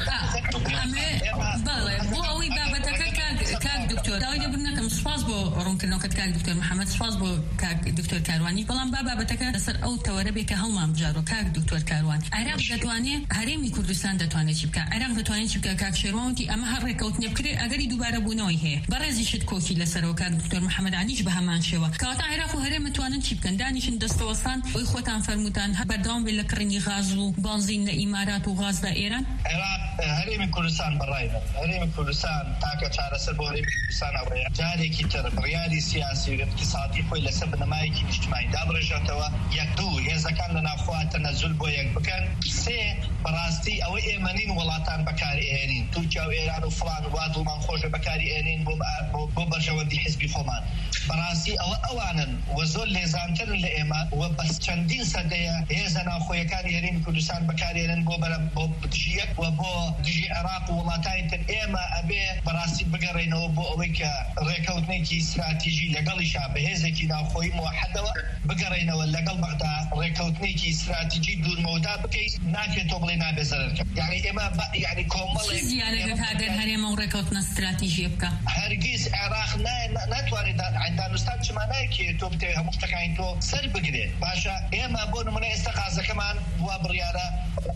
بله بو أوي بابتك كاك كاك دكتور داوي برناك مصفاز بو رونكنا كاك دكتور محمد صفاز بو كاك دكتور كارواني بلان بابا بتك سر أو تواربي كهما بجارو كاك دكتور كاروان عراق دتواني هرمي كردستان دتواني چبکا عراق دتواني چبکا كاك شيروانتي اما هر ركوت نبكري اگري دوباره بونوي هي برازي شد كوكي لسرو كاك دكتور محمد عليش بهمان شوا كاتا عراق وهرم توانن چبكن دانيشن دستوسان وي خوتان فرموتان بردام بالكرني غازو بنزين الامارات وغاز دا ايران عراق هرم كردستان براينا هرم كردستان تاكا چاره سر بوري كردستان او جاري كي تر ريالي سياسي اقتصادي خوي لسب نمايكي اجتماعي دابرجتوا يقدو اذا كان لنا اخوات تنزل بو يك بكن سي براستي او ايمانين ولاتان بكاري ايرين تركيا وايران وفلان وادو من خوش بكاري ايرين بو برجوندي حزبي خومان براستي او اوانا وزول لزانتن لايمان وبس چندين سديه هيزنا خويا كان يرين كردستان بكاري ايرين بو بو بتجيك وبو تجي عراق ولاتاين تن ايما ابي براستي بقرينو بو اويكا ريكوتنيكي استراتيجي لقل شعب هيزكي نا خوي موحده بقرينو لقل بغداد ريكوتنيكي استراتيجي دون مودا بكيس ناكي توبلينا بزرك يعني اما يعني كومل زياده هذا الهرم وريكوتنا استراتيجيه بكا هرجيز عراق نا ناتوارد عندنا نستان ما ناكي توبتي مفتكاين تو سر بقدي باشا اما بون من استغاثه كمان وبرياره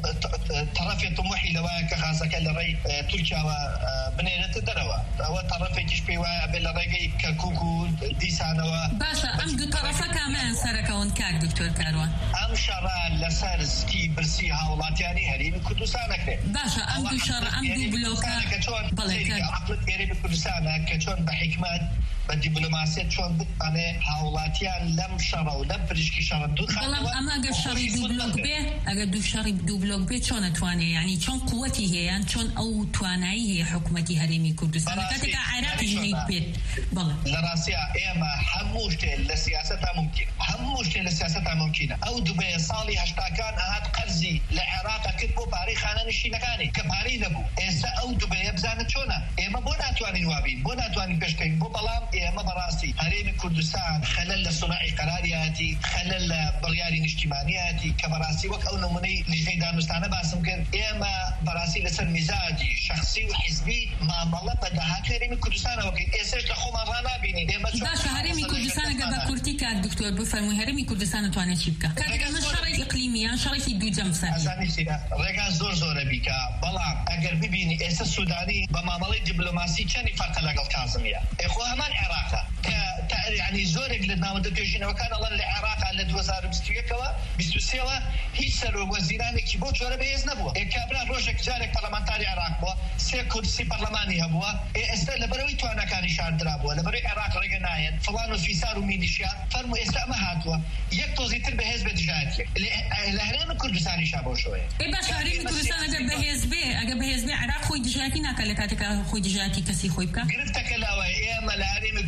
طرفي طموحي لواك خاصه كالري تركيا وبنينه الدروا او طرفي تشبي بالرقي ككوكو ديسانوا باشا ام دو طرفه كمان سركون كاك دكتور كاروان ام شرع لسارسكي برسي هاولات يعني هريم كردستان اكثر باشا ام دو شرع ام دو بلوكا بلى عقل هريم كردستان كشون بحكمات بالدبلوماسيه شلون بتانه هاولاتيان لم شروا لم بريشكي شروا دو والله اما اگر شري دو بلوك به اگر دو شري دو بلوك به شلون تواني يعني شلون قوتي هي يعني شلون او تواناي هي حكومتي هريمي كردستان كتك عراق جنيد بيت بالله لراسيا اما حموش لسياستها ممكن حموش لسياستها ممكنه او دبي صالي هشتا كان هاد قرزي لعراق كتبوا تاريخ انا نشي نكاني كباري نبو اسا او دبي بزانت شونا اما بونا تواني نوابين بونا تواني بشكين بو بلام اما براسي هريم كردستان خلل صناعي قرارياتي خلل برياري اجتماعياتي كبراسي وك او نموني لجنه دانستان باسم كان اما براسي لسن مزاجي شخصي وحزبي ما مالله بدها هريم كردستان وكي اساش لخوما رانا بيني اما باش هريم كردستان قبل كورتيكا الدكتور بفرمي هريم كردستان تواني شبكه كان شرعي اقليمي شرعي في دو جمسه ازاني رجع زور زور بيكا بلا اگر ببيني اساس السوداني بمعامله دبلوماسي كان فرق لقل كاظميه اخوها ما العراق يعني زورك لنا ودكيشنا وكان الله العراق على دوزار بستويكوا بستوسيوا هيسر وزيران كي بو جوره بيز نبو كابرا روجك جارك برلمانتاري عراق بو سي كرسي برلماني هبو استل بروي تو انا كان شار درابو لبري عراق رجناين فلان في سارو ميليشيا فرمو استمهاتوا يكتوزي تر بحزب دجاتي الاهرام كردستان شابو شويه اي باش هريم كردستان اگر بحزب اگر بحزب عراق خوي دجاتي ناكلكاتك خوي دجاتي كسي خوي بكا قرفتك لا اي ام الهرام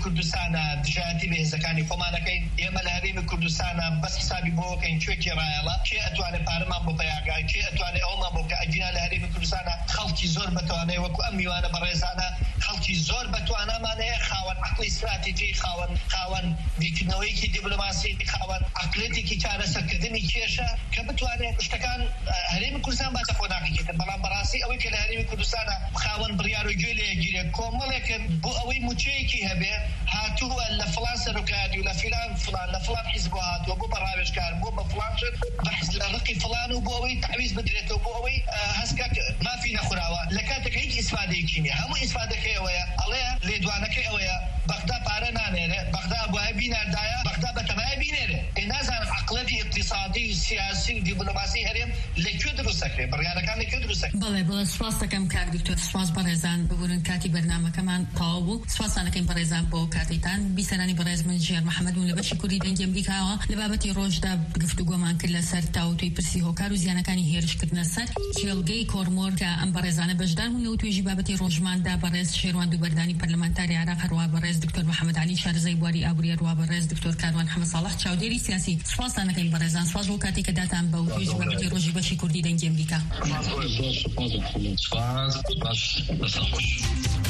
کوردستان دژایەتی بەهێزەکانی خۆمانەکەین ئێمە لە هەرێمی کوردستان بەس حسابی بۆکەین کوێکی ڕایەڵە کێ ئەتوانێت پارەمان بۆ پەیاگای کێ ئەتوانێت ئەومان بۆ کە ئەجینا لە هەرێمی کوردستانە خەڵکی زۆر بەتوانێت وەکو ئەم میوانە بەڕێزانە خەڵکی زۆر بەتوانامانەیە خاوەن عەقڵی استراتیجی خاوەن خاوەن بیرکردنەوەیەکی دیپلۆماسی خاوەن عەقلێتێکی چارەسەرکردنی کێشە کە بتوانێت شتەکان هەرێمی کوردستان باشە خۆناقیکێتن بەڵام بەڕاستی ئەوەی کە لە هەرێمی کوردستانە خاوەن بڕیار و گوێ لێگیرێت کۆمەڵێکن بۆ ئەوەی موچەیەکی هەبێ هاتووە لە فڵان سەرۆکایەتی و لە فیلان فڵان لە فڵان حیزب هاتووە بۆ بەڕاوێژکار بۆ بە فڵان شت بەحث لە ڕقی فڵان و بۆ ئەوەی تعویز بدرێتەوە بۆ ئەوەی هەستکە مافی نەخوراوە لە کاتێکە هیچ ئیسفادەیەکی نییە هەموو ئیسفادەکەی ئەوەیە ئەڵێ لێدوانەکەی ئەوەیە بەغدا پارە نانێرێ بەغدا بۆیە بیناردایە بەغدا بەتەمایە بینێرێ نازانم عەقڵەتی اقتصادی و سیاسی و دیپلۆماسی هەرێم لەکوێ دروستەکرێ بڕیارەکان لەکوێ دروستەکرێ. بەڵێ بەڵێ سوپاس دەکەم کاک دکتۆر سوپاس بەڕێزان ببورن کاتی بەرنامەکەمان تەواو بوو سوپاسانەکەین بەڕێزان بۆ کاتێکتان بیسەرانی بەڕێز من ژێر محەممەدون لە بەشی کوردی دەنگی ئەمریکاوە لە بابەتی ڕۆژدا گفتوگۆمان کرد لەسەر تاوتوی پرسی هۆکار و زیانەکانی هێرشکردنە سەر کێڵگەی کۆرمۆر کە ئەم بەڕێزانە بەشدار بوون لەو توێژی بابەتی ڕۆژماندا بەڕێز شێروان دووبەردانی پەرلەمانتاری عێراق هەروە بەڕێز دکتۆر محەممەد عەلی شارەزای بواری ئابووری هەروە بەڕێز دکتۆر کاروان حەمەد ساڵح چاودێری سیاسی سوپاسانەکەین بەڕێزان سوپاس بۆ کاتێک کە داتان بە توێژی بابەتی ڕۆژی بەشی کوردی دەنگی ئەمریکا. سپاس سپاس بەسەر خۆش.